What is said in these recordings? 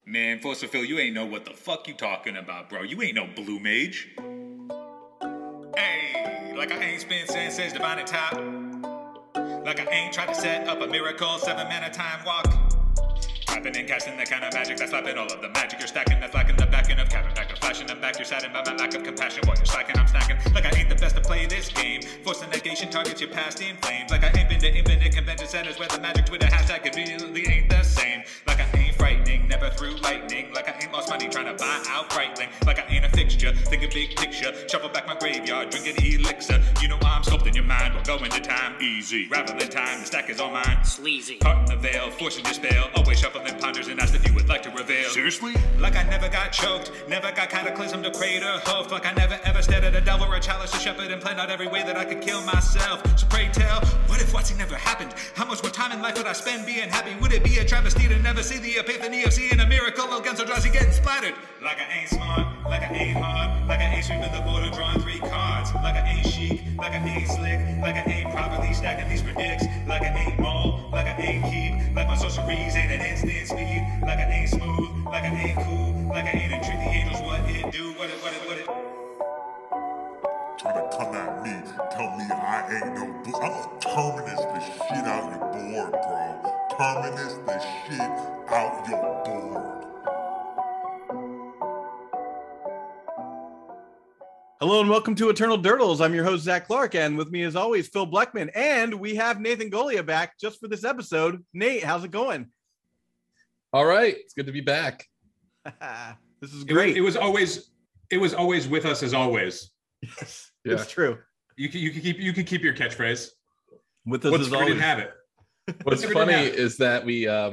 Man, Phil, you ain't know what the fuck you talking about, bro. You ain't no blue mage. Hey, like I ain't spent since divine and top. Like I ain't tried to set up a miracle 7-mana time walk. Tapping and casting the kind of magic that's slapping all of the magic you're stacking. That's lacking the backing of cabin back of flashing them back. You're saddened by my lack of compassion while you're slacking. I'm snacking like I ain't the best to play this game. Force the negation targets your past in flames. Like I ain't been to infinite convention centers where the magic Twitter hashtag conveniently ain't the same. Like I ain't frightening, never through lightning. Like I ain't lost money trying to buy out Breitling. Like I ain't a fixture, thinking big picture. Shuffle back my graveyard, drinking elixir. You know I'm sculpting your mind, we'll go into time easy. Raveling time, the stack is all mine. Sleazy. Caught in the veil, forcing your spell. Always shuffling ponders and asked if you would like to reveal. Seriously? Like I never got choked, never got cataclysm to crater hoofed. Like I never ever stared at a devil or a chalice to shepherd and planned out every way that I could kill myself. So pray tell, what if what's never happened? How much more time in life would I spend being happy? Would it be a travesty to never see the epiphany of seeing a miracle against so drowsy getting splattered? Like I ain't smart, like I ain't hard, like I ain't sweeping the border drawing 3 cards. Like I ain't chic, like I ain't slick, like I ain't properly stacking these predicts. Like I ain't mall, like I ain't keep, like my sorceries ain't an instant speed. Like I ain't smooth, like I ain't cool, like I ain't entreat the angels. What it do, what it. Trying to come at me, tell me I ain't no blue. I'm terminus the shit out your board, bro. Terminus the shit out your board. Hello and welcome to Eternal Durdles. I'm your host, Zach Clark, and with me as always, Phil Bleckman. And we have Nathan Golia back just for this episode. Nate, how's it going? All right. It's good to be back. This is great. It was always with us as always. Yes, Yeah. It's true. You can keep your catchphrase. With us What's as we always. didn't have it. What's Never funny did that. is that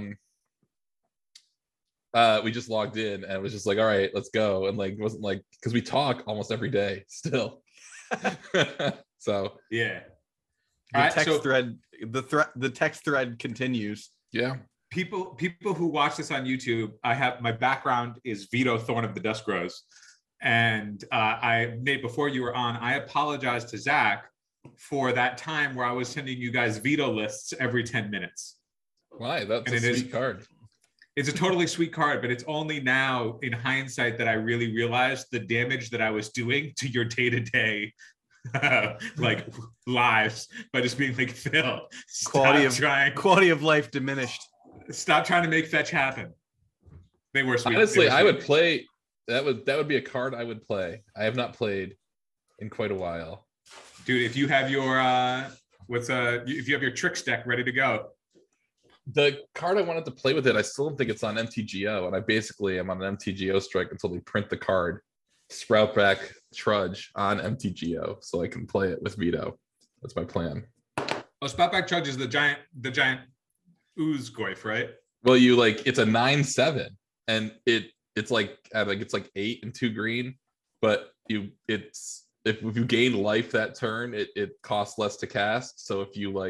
we just logged in and it was just like, all right, let's go. And like, it wasn't like, because we talk almost every day still. So Yeah. The All right, text so thread, the text thread continues. yeah. people who watch this on YouTube, my background is Vito Thorn of the Dust Grows. And Nate, before you were on, I apologize to Zach for that time where I was sending you guys veto lists every 10 minutes. Why? That's And a it is- sweet card. It's a totally sweet card, but it's only now in hindsight that I really realized the damage that I was doing to your day-to-day like lives by just being like, Phil, Quality of life diminished. stop trying to make fetch happen. They were sweet. Honestly, They were I would sweet. play. That would be a card I would play. I have not played in quite a while. Dude, if you have your if you have your tricks deck ready to go. The card I wanted to play with it, I still don't think it's on MTGO, and I basically am on an MTGO strike until they print the card, sprout back Trudge on MTGO, so I can play it with Vito. That's my plan. Oh, Spoutback Trudge is the giant ooze goif, right? Well, it's a 9/7, and it's like 8 and 2 green, but if you gain life that turn, it costs less to cast. So if you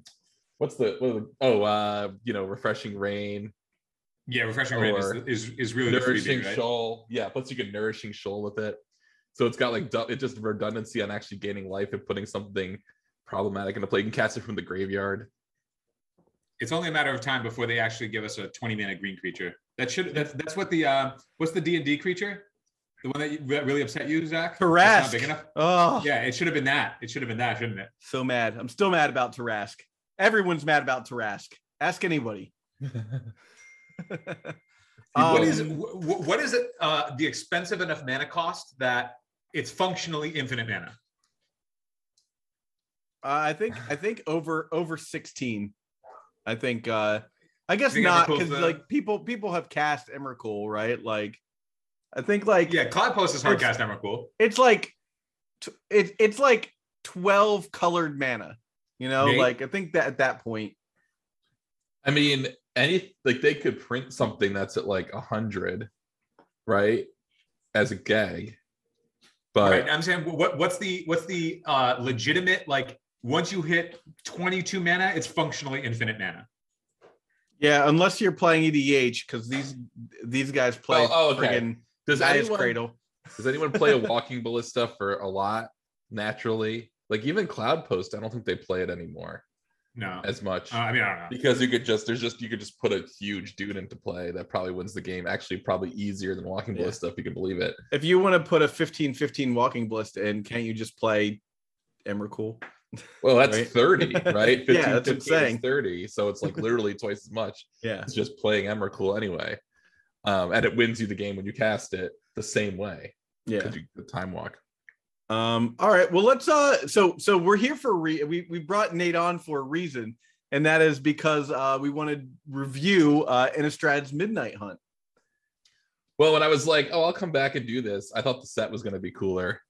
refreshing rain. Yeah, refreshing rain is really the Nourishing freebie, right? shoal. Yeah, plus you get nourishing shoal with it. So it's got it just redundancy on actually gaining life and putting something problematic into play. You can cast it from the graveyard. It's only a matter of time before they actually give us a 20-mana green creature. That's what the what's the D&D creature? The one that really upset you, Zach? Tarrasque. That's not big enough? Oh, Yeah, it should have been that. It should have been that, shouldn't it? so mad. I'm still mad about Tarrasque. Everyone's mad about Tarrasque. Ask anybody. What is it? The expensive enough mana cost that it's functionally infinite mana. I think over 16. I think I guess Think not, Emrakul's because the- like people have cast Emrakul, right? Like I think Yeah, Cloud Post is hard cast Emrakul. it's like it's like 12 colored mana. You know, Nate? like I think that at that point. I mean, they could print something that's at like 100, right? As a gag. But Right, I'm saying what's the legitimate, like, once you hit 22 mana, it's functionally infinite mana. Yeah, unless you're playing EDH, because these guys play okay. friggin' Does Gaea's anyone Cradle. Does anyone play a Walking Ballista for a lot naturally? Like even Cloud Post, I don't think they play it anymore. No. as much. I mean, I don't know. Because you could just put a huge dude into play that probably wins the game. Actually, probably easier than Walking Ballista, if you can believe it. If you want to put a 15-15 Walking Ballista in, can't you just play Emrakul? Well, that's Right? 30, right? 15, Yeah, that's what I'm 15 is saying. 30, so it's like literally twice as much. Yeah. It's just playing Emrakul anyway, and it wins you the game when you cast it the same way. Yeah. Because you the time walk. All right. Well, let's so we're here for we brought Nate on for a reason, and that is because we want to review Innistrad's Midnight Hunt. Well, when I was like, oh, I'll come back and do this, I thought the set was going to be cooler.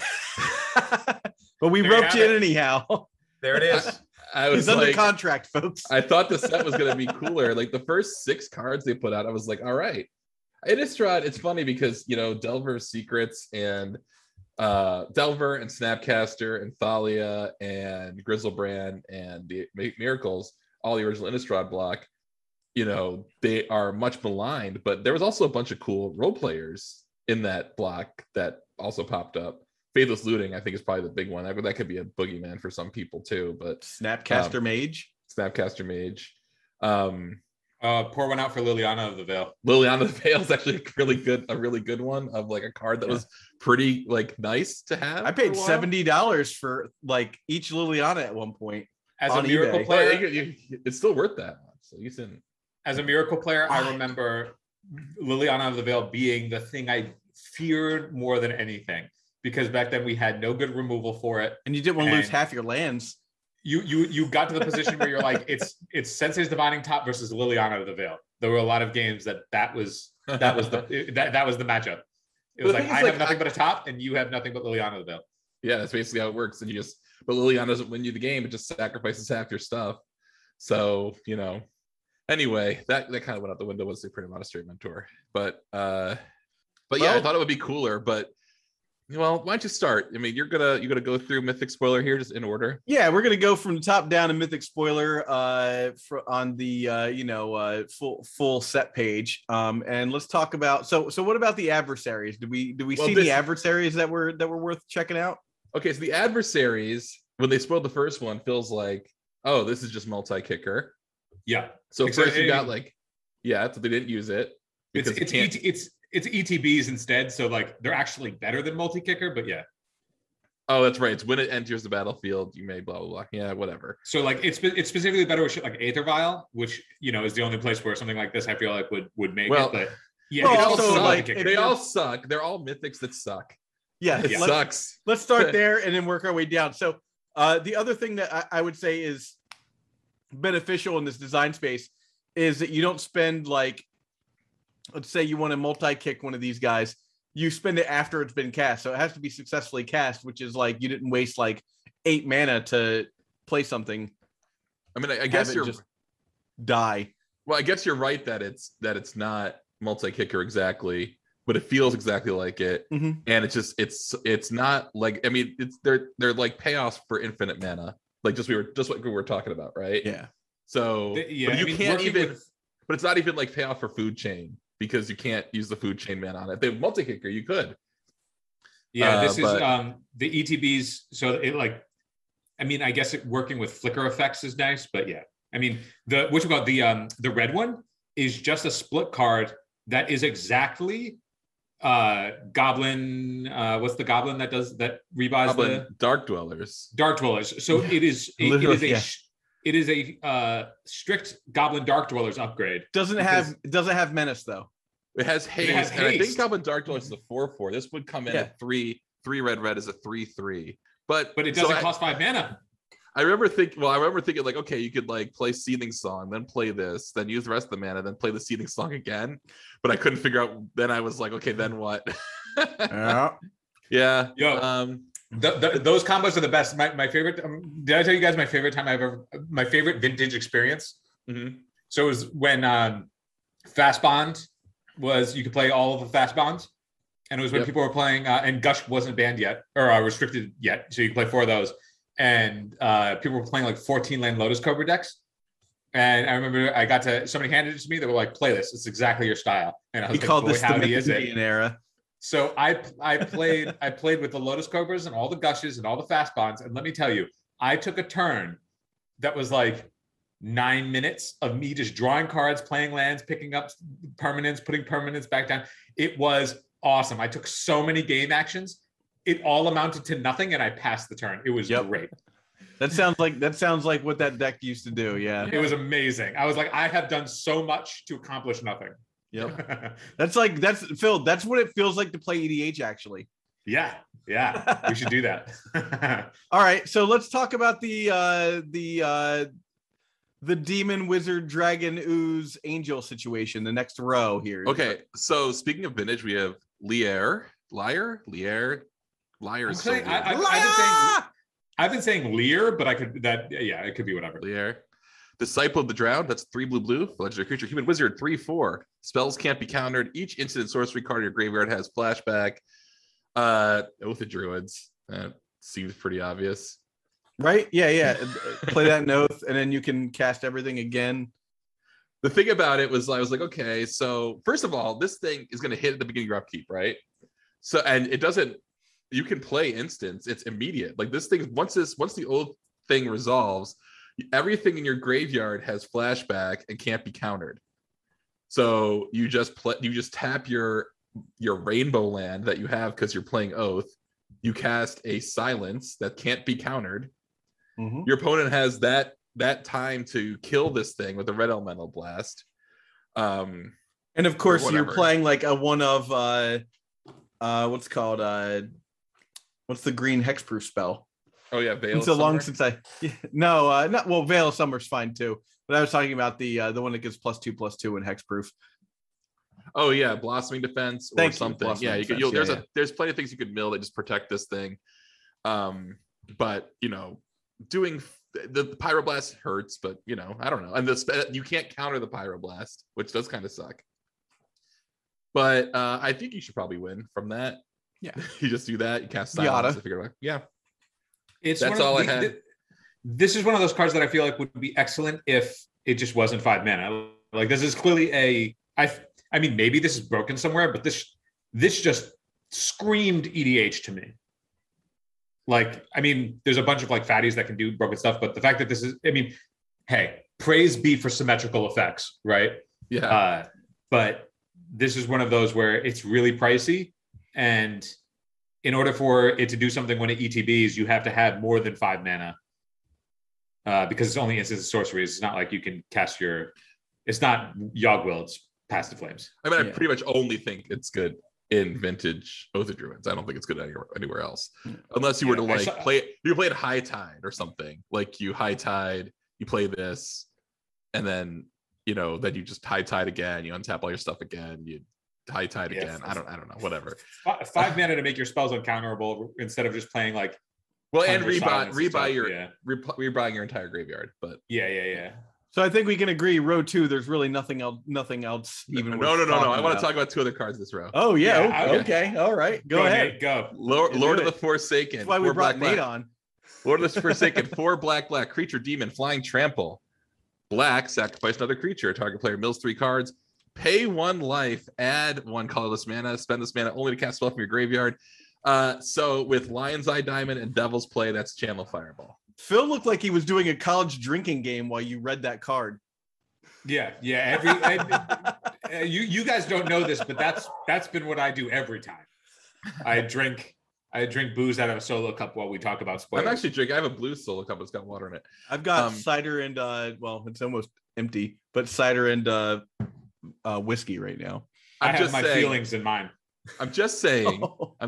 But we There you roped have you in it. anyhow. There it is. I was He's under like, contract, folks. I thought the set was going to be cooler. Like the first 6 cards they put out, I was like, all right. Innistrad, it's funny because, you know, Delver's Secrets and Delver and Snapcaster and Thalia and Grizzlebrand and the Miracles, all the original Innistrad block, you know, they are much maligned, but there was also a bunch of cool role players in that block that also popped up. Faithless Looting, I think, is probably the big one. That could be a boogeyman for some people too, but Snapcaster Mage. Snapcaster Mage. Pour one out for Liliana of the Veil. Liliana of the Veil is actually a really good one of like a card that was pretty like nice to have. I paid for a while. $70 for like each Liliana at one point. As On a Miracle eBay. Well, player, it's still worth that much. So you can. as a Miracle player, I remember Liliana of the Veil being the thing I feared more than anything, because back then we had no good removal for it. And you didn't want to lose And- half your lands. You got to the position where you're like, it's Sensei's Divining Top versus Liliana of the Veil. There were a lot of games that was the matchup. It was But the like, thing is, I like, have nothing but a top, and you have nothing but Liliana of the Veil. Yeah, that's basically how it works. And but Liliana doesn't win you the game; it just sacrifices half your stuff. So you know. Anyway, that kind of went out the window with Supreme Monastery Mentor. But yeah, Well- I thought it would be cooler. But well, why don't you start? I mean, you're gonna go through Mythic Spoiler here, just in order. Yeah, we're gonna go from the top down to Mythic Spoiler on the full set page. And let's talk about so what about the adversaries? Do we Well, see this- the adversaries that were worth checking out? Okay, so the adversaries, when they spoiled the first one, feels like, oh, this is just multi-kicker. Yeah, So Except first you it- got like, so they didn't use it because you can't. it's ETBs instead, so like they're actually better than multi-kicker, but yeah. Oh, that's right. It's when it enters the battlefield, you may blah blah blah. Yeah, whatever. So like it's specifically better with shit like Aether Vial, which you know is the only place where something like this I feel like would make Well- it. But yeah, Well, it's also, also like, multi-kicker. They all suck. They're all mythics that suck. Yeah, It Yeah. sucks. let's start there and then work our way down. So the other thing that I would say is beneficial in this design space is that you don't spend like, let's say you want to multi-kick one of these guys, you spend it after it's been cast. So it has to be successfully cast, which is like you didn't waste like 8 mana to play something. I mean, I have guess it you're just die. well. I guess you're right that it's not multi-kicker exactly, but it feels exactly like it. Mhm. And it's just it's not like, I mean, they're like payoffs for infinite mana, like just what we were talking about, right? Yeah. So Yeah, but I you mean, can't working even with- but it's not even like payoff for food chain because you can't use the food chain mana on it. If they have multi-kicker, you could. Yeah, this is but- the ETBs. So it like, I mean, I guess working with flicker effects is nice, but yeah, I mean the red one is just a split card that is exactly Goblin. What's the Goblin that rebuys Goblin Dark Dwellers. Dark Dwellers? So it is Literally, yeah. it is a strict Goblin Dark Dwellers upgrade. Doesn't have menace though. It has haste, has and I think haste. Goblin Dark Dwellers is a 4/4. This would come in Yeah. at 3 red is a 3/3. But But it so doesn't cost 5 mana. I remember thinking like, okay, you could like play Seething Song, then play this, then use the rest of the mana, then play the Seething Song again. But I couldn't figure out. Then I was like, okay, then what? Yeah. Yeah. Yo. Those combos are the best. My favorite. Did I tell you guys my favorite vintage experience? Mhm. So it was when Fast Bond was, you could play all of the Fast Bonds, and it was when Yep. people were playing and Gush wasn't banned yet or restricted yet, so you could play 4 of those. And people were playing like 14 land Lotus Cobra decks. And I remember I got to, somebody handed it to me. They were like, "Play this. It's exactly your style." And I was He like, called "Boy, this the howdy, is it?" Mythic era. So I played with the Lotus Cobras and all the Gushes and all the Fast Bonds. And let me tell you, I took a turn that was like 9 minutes of me just drawing cards, playing lands, picking up permanents, putting permanents back down. It was awesome. I took so many game actions. It all amounted to nothing, and I passed the turn. It was great. That sounds like what that deck used to do. Yeah. It was amazing. I was like, I have done so much to accomplish nothing. Yep. That's Phil. That's what it feels like to play EDH, actually. Yeah. We should do that. All right. So let's talk about the demon, wizard, dragon, ooze, angel situation. The next row here. Okay. So speaking of vintage, we have Lier. Is so weird. I've been saying Lear, but it could be whatever. Lier. Disciple of the Drowned, that's 3 blue, legendary creature, human wizard, 3/4. Spells can't be countered. Each instant sorcery card in your graveyard has flashback. Oath of Druids. That seems pretty obvious. Right? Yeah. Play that in Oath, and then you can cast everything again. The thing about it was, I was like, okay, so first of all, this thing is going to hit at the beginning of your upkeep, right? So, and it doesn't, you can play instants, it's immediate. Like this thing, once the Oath thing resolves, everything in your graveyard has flashback and can't be countered. So you just tap your rainbow land that you have because you're playing Oath. You cast a silence that can't be countered. Mm-hmm. Your opponent has that time to kill this thing with a red elemental blast. And of course you're playing like a one of what's the green hexproof spell? Oh yeah, Veil. It's so long since Veil of Summer's fine too. But I was talking about the one that gives +2/+2 in hexproof. Oh yeah, Blossoming Defense or something. Yeah, you could. There's plenty of things you could mill that just protect this thing. But doing the Pyroblast hurts, but I don't know. And you can't counter the Pyroblast, which does kind of suck. But I think you should probably win from that. Yeah, you just do that. You cast silence. Yeah. That's all I had. This is one of those cards that I feel like would be excellent if it just wasn't 5 mana. Like this is clearly I mean, maybe this is broken somewhere, but this just screamed EDH to me. Like, I mean, there's a bunch of like fatties that can do broken stuff, but the fact that this is, I mean, hey, praise be for symmetrical effects, right? Yeah. But this is one of those where it's really pricey, and in order for it to do something when it ETBs, you have to have more than 5 mana. Because it's only instants of sorceries. It's not like you can cast it's not Yogg-Wild's Past the Flames. I mean, I pretty much only think it's good in vintage Oath of Druids. I don't think it's good anywhere else. Unless you were to play it High Tide or something. Like you High Tide, you play this, and then then you just High Tide again, you untap all your stuff again, you High Tide again. I don't know, whatever. 5 mana to make your spells uncounterable instead of just playing like and rebuying your entire graveyard. But yeah. So I think we can agree, row 2, there's really nothing else. Even no. I want to talk about 2 other cards this row. Oh yeah, okay, all right, go ahead. Nate, go. Lord of the Forsaken. That's why we brought Nate on. Lord of the Forsaken, 4 black creature demon, flying trample. Black, sacrifice another creature. Target player mills 3 cards. Pay 1 life. Add 1 colorless mana. Spend this mana only to cast spell from your graveyard. So with Lion's Eye Diamond and Devil's Play, that's Channel Fireball. Phil looked like he was doing a college drinking game while you read that card. Yeah. You guys don't know this, but that's been what I do every time. I drink booze out of a solo cup while we talk about spoilers. I'm actually drinking. I have a blue solo cup. It's got water in it. I've got cider and it's almost empty, but cider and whiskey right now. I have my feelings in mine. I'm just saying.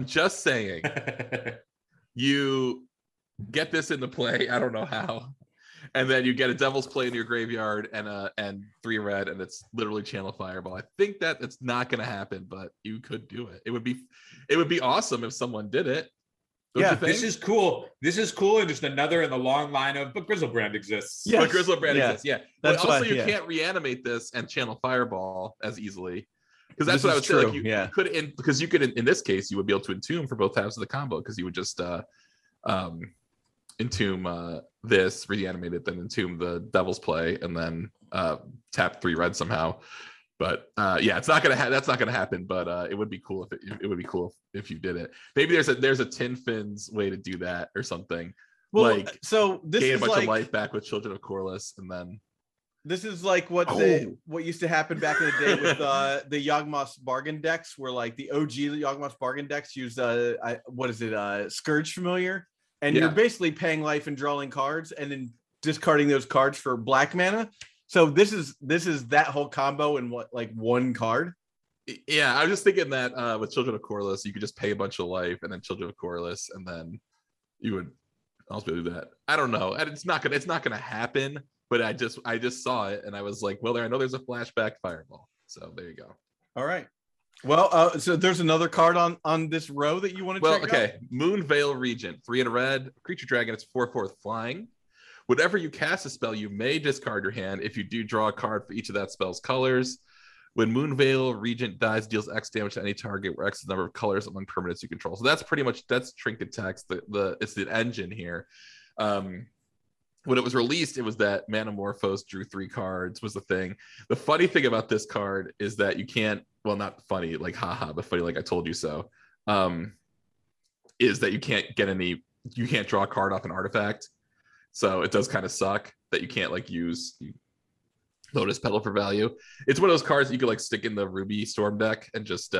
You get this into play. I don't know how, and then you get a Devil's Play in your graveyard and 3 red, and it's literally Channel Fireball. I think that it's not going to happen, but you could do it. It would be awesome if someone did it. This is cool. And just another in the long line of, but Griselbrand exists. Yes. But Griselbrand exists. Yeah. That's but also you can't reanimate this and Channel Fireball as easily. Because that's what I would say. Like you could, because you could, in this case, you would be able to entomb for both halves of the combo, because you would just entomb this, reanimate it, then entomb the Devil's Play, and then tap 3 red somehow. But it's not gonna that's not gonna happen. But it would be cool if you did it. Maybe there's a Tin Fins way to do that or something. Well, like so this gain a is bunch like of life back with Children of Corliss, and then this is like what what used to happen back in the day with the Yawgmoth's bargain decks, where like the OG Yawgmoth's bargain decks use what is it, Scourge Familiar, and you're basically paying life and drawing cards, and then discarding those cards for black mana. So this is that whole combo in what, like one card. Yeah, I was just thinking that with Children of Corliss, you could just pay a bunch of life and then Children of Corliss, and then you would also do that. I don't know. And it's not gonna happen, but I just saw it and I was like, well, I know there's a flashback fireball. So there you go. All right. Well, so there's another card on this row that you want to check out? Moonveil Regent, 3 in a red, creature dragon, it's 4/4 flying. Whenever you cast a spell, you may discard your hand. If you do, draw a card for each of that spell's colors. When Moonveil Regent dies, deals X damage to any target where X is the number of colors among permanents you control. So that's Trinket Text. It's the engine here. When it was released, it was that Manamorphose drew 3 cards was the thing. The funny thing about this card is that you can't, well, not funny, like haha, but funny like I told you so, is that you can't draw a card off an artifact. So it does kind of suck that you can't like use Lotus Petal for value. It's one of those cards that you could like stick in the Ruby Storm deck and just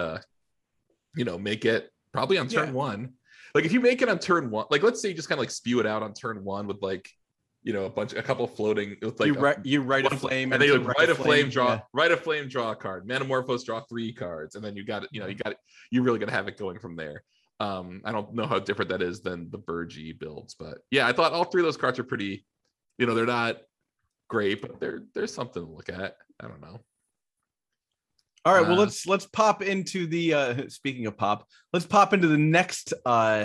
make it probably on turn 1. Like if you make it on turn 1, like let's say you just kind of like spew it out on turn 1 with like a couple floating with like you write a flame and then you like, write a flame, draw a card, Manamorphose, draw 3 cards, and then you got it, you're really gonna have it going from there. I don't know how different that is than the Burgi builds, but yeah, I thought all 3 of those cards are pretty, they're not great, but there's something to look at. I don't know. All right, well let's pop into the speaking of pop, let's pop into the next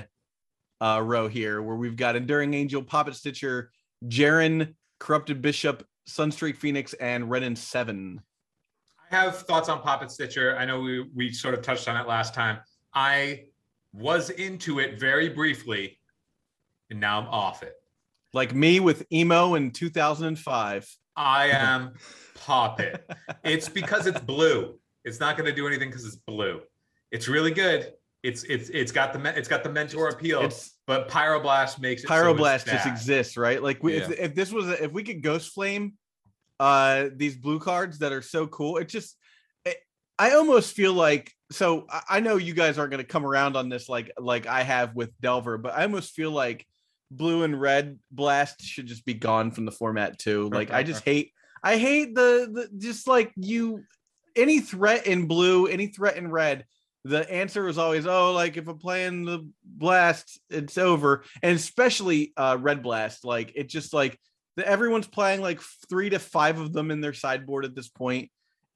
row here, where we've got Enduring Angel, Poppet Stitcher, Jaren, Corrupted Bishop, Sunstreak Phoenix, and Renin 7. I have thoughts on Poppet Stitcher. I know we sort of touched on it last time. I was into it very briefly, and now I'm off it. Like me with emo in 2005. I am Poppet. It's because it's blue. It's not going to do anything because it's blue. It's really good. It's got the mentor appeal, but Pyroblast makes it. Pyroblast just exists, right? Like if we could Ghost Flame these blue cards that are so cool, I almost feel like, so I know you guys aren't going to come around on this like I have with Delver, but I almost feel like blue and red blast should just be gone from the format too. Like I hate the just like any threat in blue, any threat in red, the answer is always, like if I'm playing the blast, it's over. And especially red blast, like it just like everyone's playing like 3 to 5 of them in their sideboard at this point.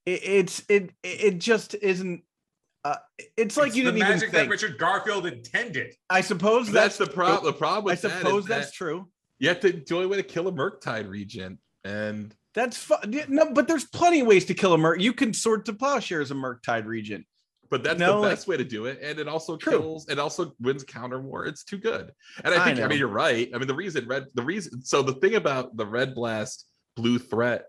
It just isn't. It's like you didn't even think. That Richard Garfield intended. I suppose that's the problem. The problem with I suppose that's true. You have to. The only way to kill a Murktide Regent, and that's fun. No, but there's plenty of ways to kill a Murk. You can Sword to Plowshare as a Murktide Regent. But that's the best way to do it, and it also kills. It also wins counter war. It's too good. And I mean, you're right. I mean, the reason. So the thing about the red blast blue threat,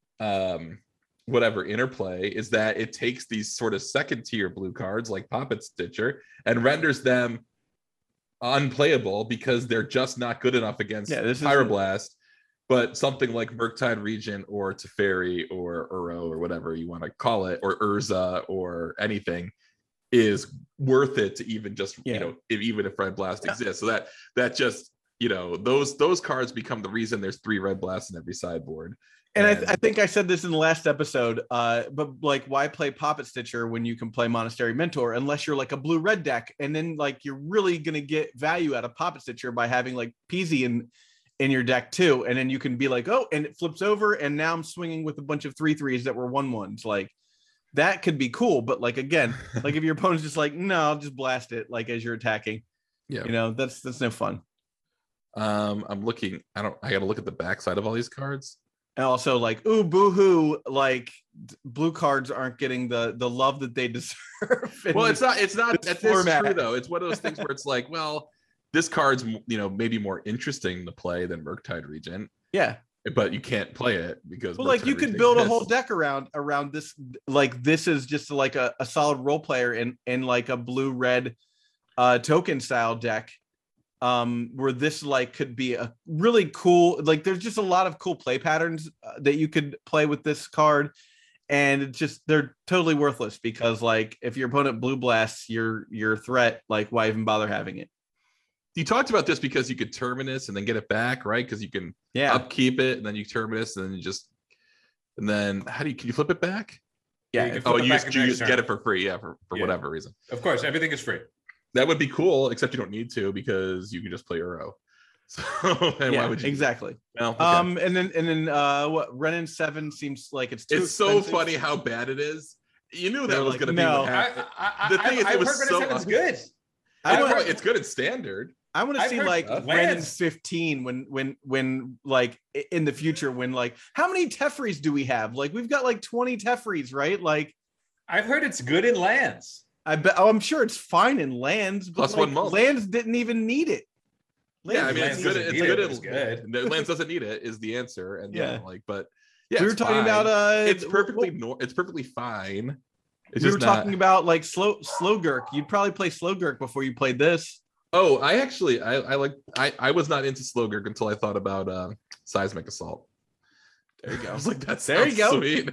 whatever interplay, is that it takes these sort of second tier blue cards like Poppet Stitcher and renders them unplayable because they're just not good enough against Pyroblast. But something like Murktide Regent or Teferi or Uro or whatever you want to call it, or Urza or anything, is worth it to even just even if red blast exists. So that just those cards become the reason there's 3 red blasts in every sideboard. And I think I said this in the last episode, but like, why play Poppet Stitcher when you can play Monastery Mentor unless you're like a blue-red deck, and then like you're really gonna get value out of Poppet Stitcher by having like Peasy in your deck too, and then you can be like, and it flips over, and now I'm swinging with a bunch of 3/3s that were 1/1s. Like that could be cool, but like again, like if your opponent's just like, no, I'll just blast it like as you're attacking. Yeah, that's no fun. I'm looking. I got to look at the backside of all these cards. And also like, ooh, boo-hoo, like blue cards aren't getting the love that they deserve. Well, it's not that's true though. It's one of those things where it's like, well, this card's maybe more interesting to play than Murktide Regent. Yeah. But you can't play it because like you could build a whole deck around this. Like this is just like a solid role player in like a blue-red token style deck. where this like could be a really cool, like there's just a lot of cool play patterns that you could play with this card, and it's just they're totally worthless because like if your opponent blue blasts your threat, like why even bother having it? You talked about this because you could terminus and then get it back, right? Because you can upkeep it and then you terminus and then you just, and then can you flip it back? Yeah. You just get it for free. Yeah. For whatever reason. Of course, everything is free. That would be cool, except you don't need to because you can just play Uro. So why would you? Exactly. Well, okay. And then what Renin 7 seems like it's too so expensive. funny how bad it is. You knew that was like, going to no. be what happened. The thing is, it was so good. it's good at standard. I want to see like Lance. Renin 15 when like in the future when like how many Tefris do we have? Like we've got like 20 Tefris, right? Like I've heard it's good in lands. I'm sure it's fine in lands, but Plus like, one month. lands didn't even need it. Yeah, I mean Lands it's good. doesn't It's need good. it was good. Lands doesn't need it is the answer, and but we were talking about it's perfectly it's perfectly fine. It's we just were talking about like Slowgurk. You'd probably play Slowgurk before you played this. Oh, I actually I was not into Slowgurk until I thought about Seismic Assault. There you go. I was like, that's there you go. Sweet.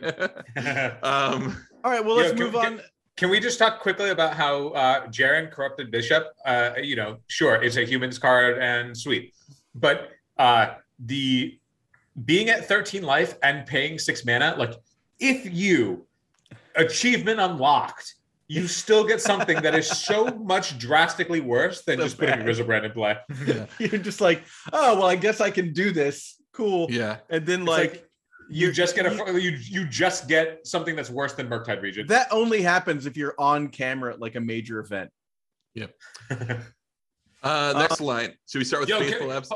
All right, well let's move on. Can we just talk quickly about how Jaren Corrupted Bishop, sure, it's a humans card and sweet, but the being at 13 life and paying 6 mana, like if you achievement unlocked, you still get something that is so much drastically worse than just putting Griselbrand in play. Yeah. You're just like, oh well, I guess I can do this. Cool. Yeah. And then It's like you just get you just get something that's worse than Murktide Regent. that only happens if you're on camera at like a major event. Yep. Next line. Should we start with Faithful Abs?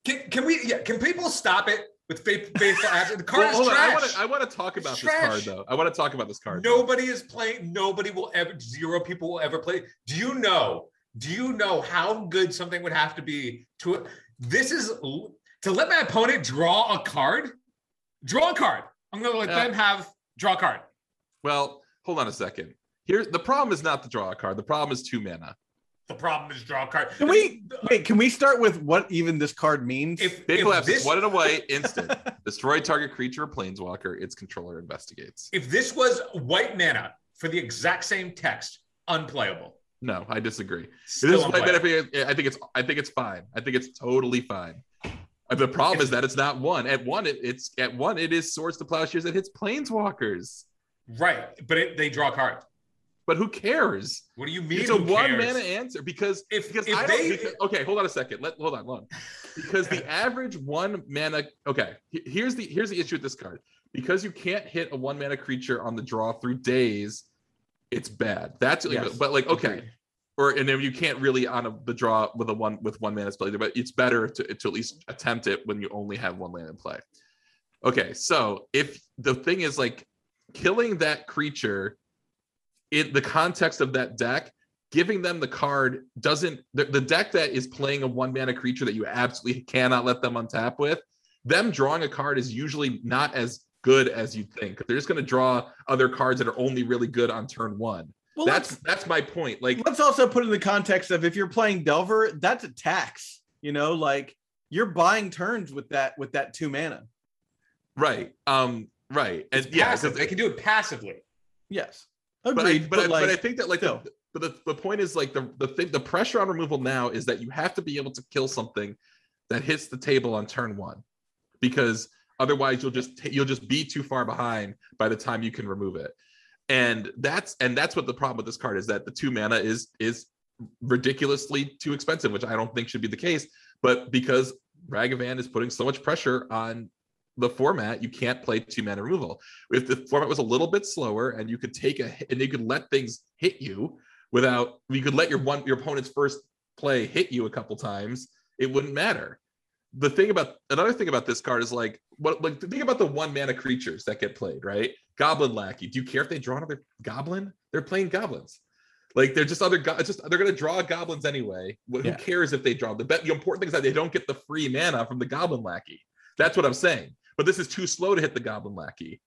Can people stop it with Faithful Abs? The card is trash. I want to talk about this card though. I want to talk about this card. Nobody is playing. Nobody will ever. 0 people will ever play. Do you know how good something would have to be to? This is to let my opponent draw a card. Draw a card. I'm going to let them draw a card. Well, hold on a second. Here, the problem is not the draw a card. The problem is 2 mana. The problem is draw a card. Can we start with what even this card means? Faithful Abs is 1 and away, instant. Destroy target creature or planeswalker. Its controller investigates. If this was white mana for the exact same text, unplayable. No, I disagree. Still I think it's fine. I think it's totally fine. The problem is that it's not 1. At 1, it is Swords to Plowshares that hits planeswalkers. Right, but they draw a card. But who cares? What do you mean? It's a 1 mana answer because okay, hold on a second. Hold on. Because the average 1 mana. Okay, here's the issue with this card. Because you can't hit a 1 mana creature on the draw through days, it's bad. That's but like okay. And then you can't really on the draw with 1 mana spell either, but it's better to at least attempt it when you only have 1 land in play. Okay, so if the thing is like killing that creature in the context of that deck, giving them the card doesn't the deck that is playing a 1 mana creature that you absolutely cannot let them untap with, them drawing a card is usually not as good as you think. They're just going to draw other cards that are only really good on turn 1. Well, that's my point. Like, let's also put in the context of if you're playing Delver, that's a tax. Like you're buying turns with that 2 mana. Right. Right. And they can do it passively. Yes. Agreed. But I think that like the point is like the pressure on removal now is that you have to be able to kill something that hits the table on turn 1, because otherwise you'll just be too far behind by the time you can remove it. And that's what the problem with this card is, that the 2 mana is ridiculously too expensive, which I don't think should be the case. But because Ragavan is putting so much pressure on the format, you can't play 2 mana removal. If the format was a little bit slower and you could take and you could let things hit you you could let your opponent's first play hit you a couple times, it wouldn't matter. Another thing about this card is think about the 1 mana creatures that get played, right? Goblin Lackey. Do you care if they draw another goblin? They're playing goblins. Like they're just they're going to draw goblins anyway. Who cares if they draw? The important thing is that they don't get the free mana from the Goblin Lackey. That's what I'm saying. But this is too slow to hit the Goblin Lackey.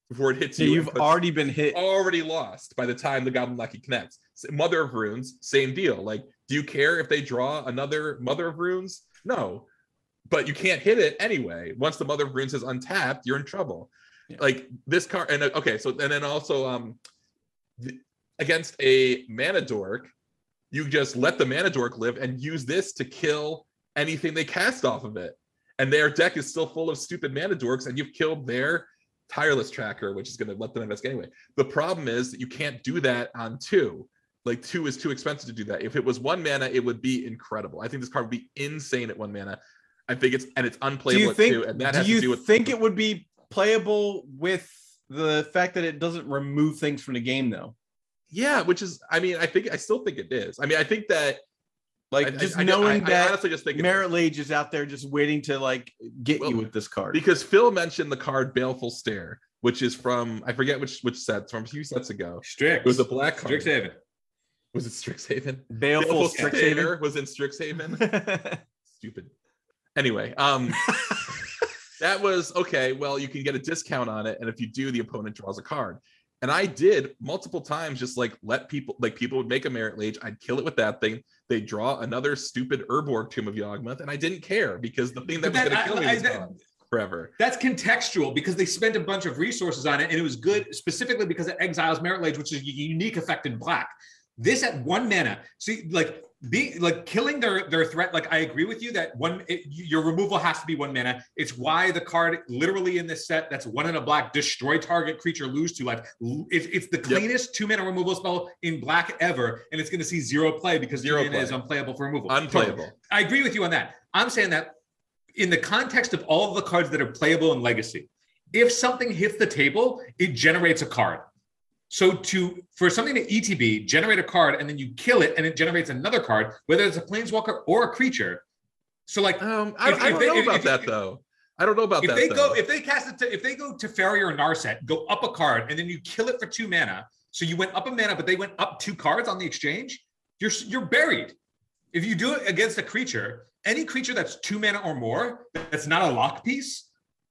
before it hits Yeah, you. you've already been hit. Already lost by the time the Goblin Lackey connects. Mother of Runes, same deal. Like, do you care if they draw another Mother of Runes? No, but you can't hit it anyway. Once the Mother of Runes is untapped, you're in trouble. Yeah. Like this card, and okay, so and then also against a Mana Dork, you just let the Mana Dork live and use this to kill anything they cast off of it. And their deck is still full of stupid Mana Dorks, and you've killed their Tireless Tracker, which is going to let them invest anyway. The problem is that you can't do that on 2. Like 2 is too expensive to do that. If it was 1 mana, it would be incredible. I think this card would be insane at 1 mana. I think it's unplayable at 2, and that has to do with. Do you think it would be playable with the fact that it doesn't remove things from the game, though? Yeah, which is, I mean, I still think it is. I mean, I think that, like, knowing that I honestly just think Merit Lage is out there just waiting to like get you with this card. Because Phil mentioned the card Baleful Stare, which is from, I forget which set, from a few sets ago. Strix. It was a black card. Strixhaven. Was it Strixhaven? Baleful Stare was in Strixhaven. Stupid. Anyway, that was okay. Well, you can get a discount on it, and if you do, the opponent draws a card. And I did multiple times, just like let people, like people would make a Merit Lage, I'd kill it with that thing. They draw another stupid Urborg Tomb of Yawgmoth, and I didn't care because the thing that was going to kill me was gone forever. That's contextual because they spent a bunch of resources on it, and it was good specifically because it exiles Merit Lage, which is a unique effect in black. This at 1 mana, see, like killing their threat. Like I agree with you that your removal has to be 1 mana. It's why the card literally in this set that's 1 in a black, destroy target creature, lose 2 life. It's the cleanest 2 mana removal spell in black ever, and it's going to see 0 play because 2 mana is unplayable for removal. Unplayable. I agree with you on that. I'm saying that in the context of all of the cards that are playable in Legacy, if something hits the table, it generates a card. So for something to ETB, generate a card, and then you kill it, and it generates another card, whether it's a planeswalker or a creature. So like, I don't know about that though. I don't know about that. If they cast it, if they go to Teferi or Narset, go up a card, and then you kill it for 2 mana. So you went up a mana, but they went up 2 cards on the exchange. You're buried. If you do it against a creature, any creature that's 2 mana or more, that's not a lock piece,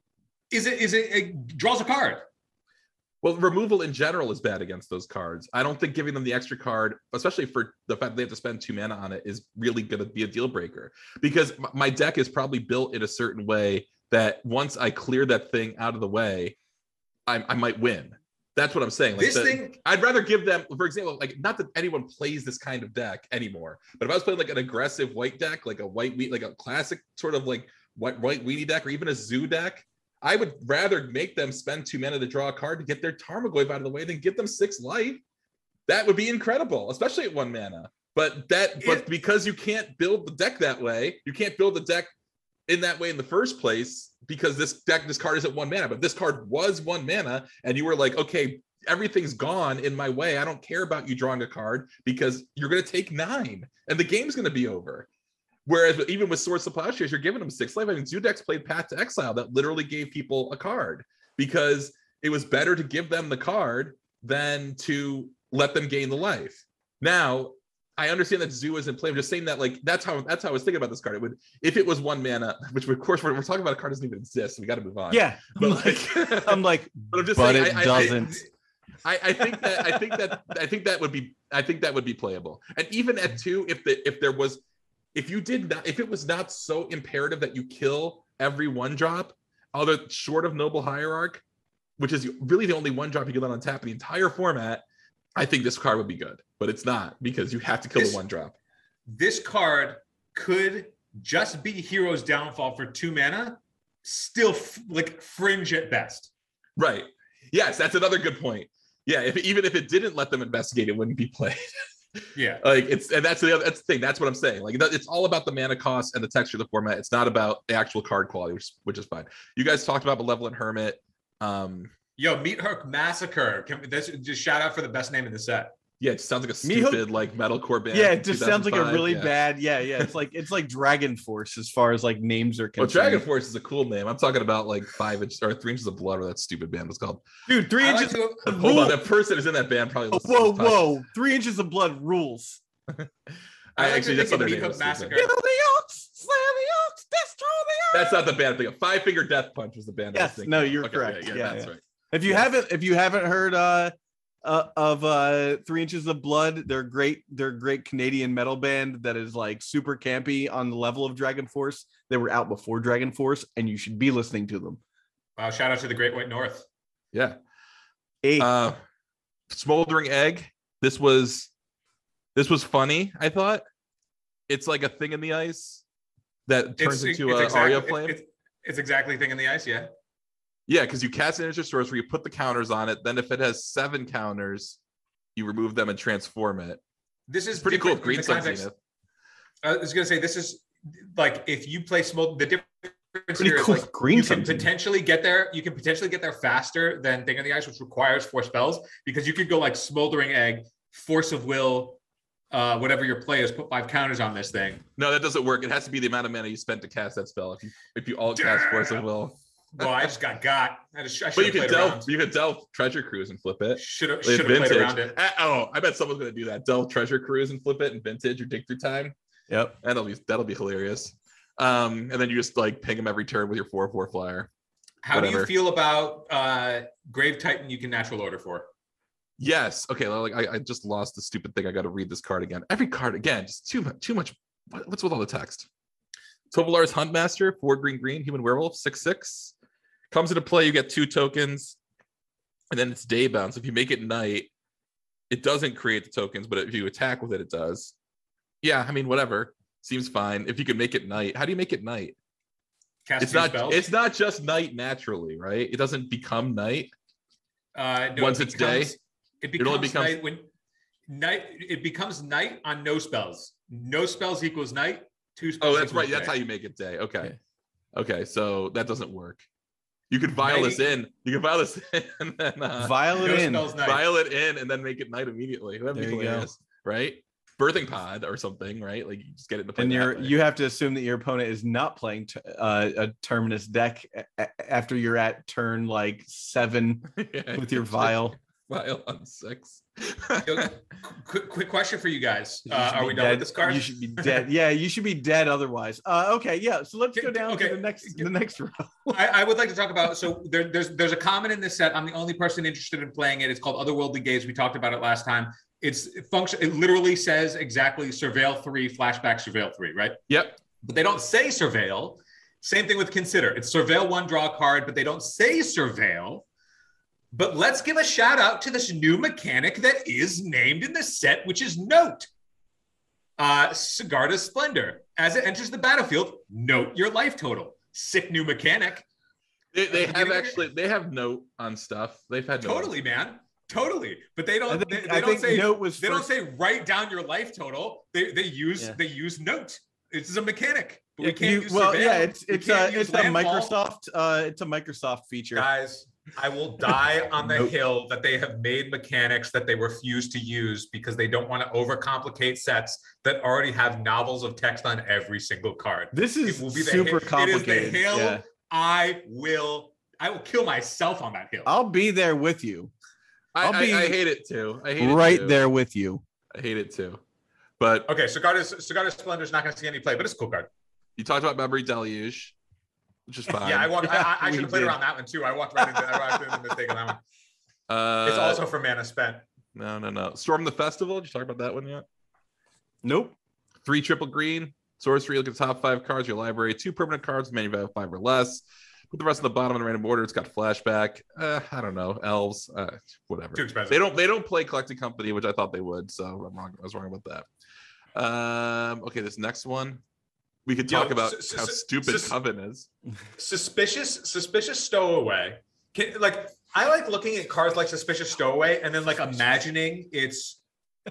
it draws a card. Well, removal in general is bad against those cards. I don't think giving them the extra card, especially for the fact that they have to spend 2 mana on it, is really going to be a deal breaker. Because my deck is probably built in a certain way that once I clear that thing out of the way, I might win. That's what I'm saying. Like I'd rather give them, for example, like not that anyone plays this kind of deck anymore, but if I was playing like an aggressive white deck, like a classic sort of like white weenie deck, or even a zoo deck, I would rather make them spend 2 mana to draw a card to get their Tarmogoyf out of the way than give them 6 life. That would be incredible, especially at 1 mana. But because you can't build the deck that way, you can't build the deck in that way in the first place, because this card is at 1 mana. But this card was 1 mana, and you were like, okay, everything's gone in my way. I don't care about you drawing a card because you're going to take 9, and the game's going to be over. Whereas even with Swords to Plowshares, you're giving them 6 life. I mean, Zudex played Path to Exile that literally gave people a card because it was better to give them the card than to let them gain the life. Now, I understand that Zoo is in play. I'm just saying that, like, that's how I was thinking about this card. It would, if it was 1 mana, which of course we're talking about a card that doesn't even exist. So we got to move on. Yeah, but I'm just but saying, it doesn't. I think that would be playable. And even at 2, if it was not so imperative that you kill every 1-drop, other short of Noble Hierarch, which is really the only 1-drop you can let on tap in the entire format, I think this card would be good. But it's not, because you have to kill the 1-drop. This card could just be Hero's Downfall for 2 mana, still like fringe at best. Right. Yes, that's another good point. Yeah, even if it didn't let them investigate, it wouldn't be played. Yeah, like that's the thing. That's what I'm saying. Like it's all about the mana cost and the texture of the format. It's not about the actual card quality, which is fine. You guys talked about Malevolent Hermit. Yo, Meathook Massacre. Just shout out for the best name in the set. Yeah, it sounds like a stupid like metalcore band. Yeah, it just sounds like a really bad. Yeah. It's like Dragon Force as far as like names are concerned. Well, Dragon Force is a cool name. I'm talking about like 5 inches or 3 inches of blood, or that stupid band was called. Dude, 3 inches. Hold on, that person is in that band probably. Whoa! 3 inches of blood rules. I actually just saw their name. Massacre. Kill the Oaks, slay the Oaks, destroy the Oaks. That's not the band thing. 5 Finger Death Punch was the band. Yes, no, you're correct. Yeah, that's right. If you haven't heard of 3 Inches of Blood, they're great. They're a great Canadian metal band that is like super campy on the level of Dragon Force. They were out before Dragon Force, and you should be listening to them. Wow, shout out to the Great White North. Yeah. Hey, Smoldering Egg. This was funny, I thought. It's like a thing in the ice that turns into an Aria flame. It's exactly thing in the ice, yeah. Yeah, because you cast an Energy Source where you put the counters on it. Then if it has 7 counters, you remove them and transform it. This is pretty cool. Green Sun Zenith. I was going to say, this is like, if you play the difference here is like, you can potentially get there. You can potentially get there faster than Thing in the Ice, which requires 4 spells, because you could go like Smoldering Egg, Force of Will, whatever your play is, put 5 counters on this thing. No, that doesn't work. It has to be the amount of mana you spent to cast that spell. If you all cast Force of Will. Well, I just got. But you could delve Treasure Cruise and flip it. Should have played around it. I bet someone's gonna do that. Delve Treasure Cruise and flip it in Vintage or Dig Through Time. Yep, that'll be hilarious. And then you just like ping them every turn with your 4/4 flyer. How do you feel about Grave Titan? You can natural order for. Yes. Okay. Like I just lost the stupid thing. I got to read this card again. Every card again. Just too much. What's with all the text? Tovolar's Huntmaster, 4 green, human werewolf, 6/6. Comes into play, you get 2 tokens, and then it's day bound. So if you make it night, it doesn't create the tokens, but if you attack with it, it does. Yeah, I mean, whatever. Seems fine. If you can make it night, how do you make it night? It's not just night naturally, right? It doesn't become night. No, once it's day. It becomes night when night. It becomes night on no spells. No spells equals night. 2 spells. Oh, that's right. Day. That's how you make it day. Okay. Okay, so that doesn't work. You could vial this in. You can vial this in and then vial it in. Vial it in and then make it night immediately. That'd be hilarious, right? Birthing Pod or something, right? Like you just get it into play. And you have to assume that your opponent is not playing a Terminus deck after you're at turn like 7 with your vial. Vial on 6. Quick question for you guys. Are we done with this card? You should be dead. Yeah, you should be dead otherwise. Okay, yeah. So let's go down to the next row. I would like to talk about. So there's a common in this set. I'm the only person interested in playing it. It's called Otherworldly Gaze. We talked about it last time. It literally says exactly Surveil 3, flashback Surveil 3, right? Yep. But they don't say Surveil. Same thing with Consider. It's Surveil 1, draw a card, but they don't say Surveil. But let's give a shout out to this new mechanic that is named in the set, which is Note. Sigarda's Splendor. As it enters the battlefield, note your life total. Sick new mechanic. They have Note on stuff. They've had totally, man. Totally. But they don't don't say write down your life total. They use Note. This is a mechanic. But we can't use Surveil. Yeah, it's a Microsoft feature. Guys, I will die on the hill that they have made mechanics that they refuse to use because they don't want to overcomplicate sets that already have novels of text on every single card. This is super complicated. It is the hill. Yeah. I will kill myself on that hill. I'll be there with you. I hate it too. I hate right it too. There with you. I hate it too. But okay, Sigarda's Splendor is not going to see any play, but it's a cool card. You talked about Memory Deluge, which is fine. Yeah, I should have played around that one too. I walked right into the mistake on that one. It's also for mana spent. No. Storm the Festival. Did you talk about that one yet? Nope. 3 triple green. Sorcery. Look at the top 5 cards of your library. 2 permanent cards. Many value 5 or less. Put the rest of the bottom in the random order. It's got flashback. I don't know. Elves. Whatever. Too expensive. They don't play Collecting Company, which I thought they would. So I'm wrong. I was wrong about that. Okay, this next one. We could talk about how stupid Coven is. Suspicious Stowaway. I like looking at cards like Suspicious Stowaway and then like imagining it's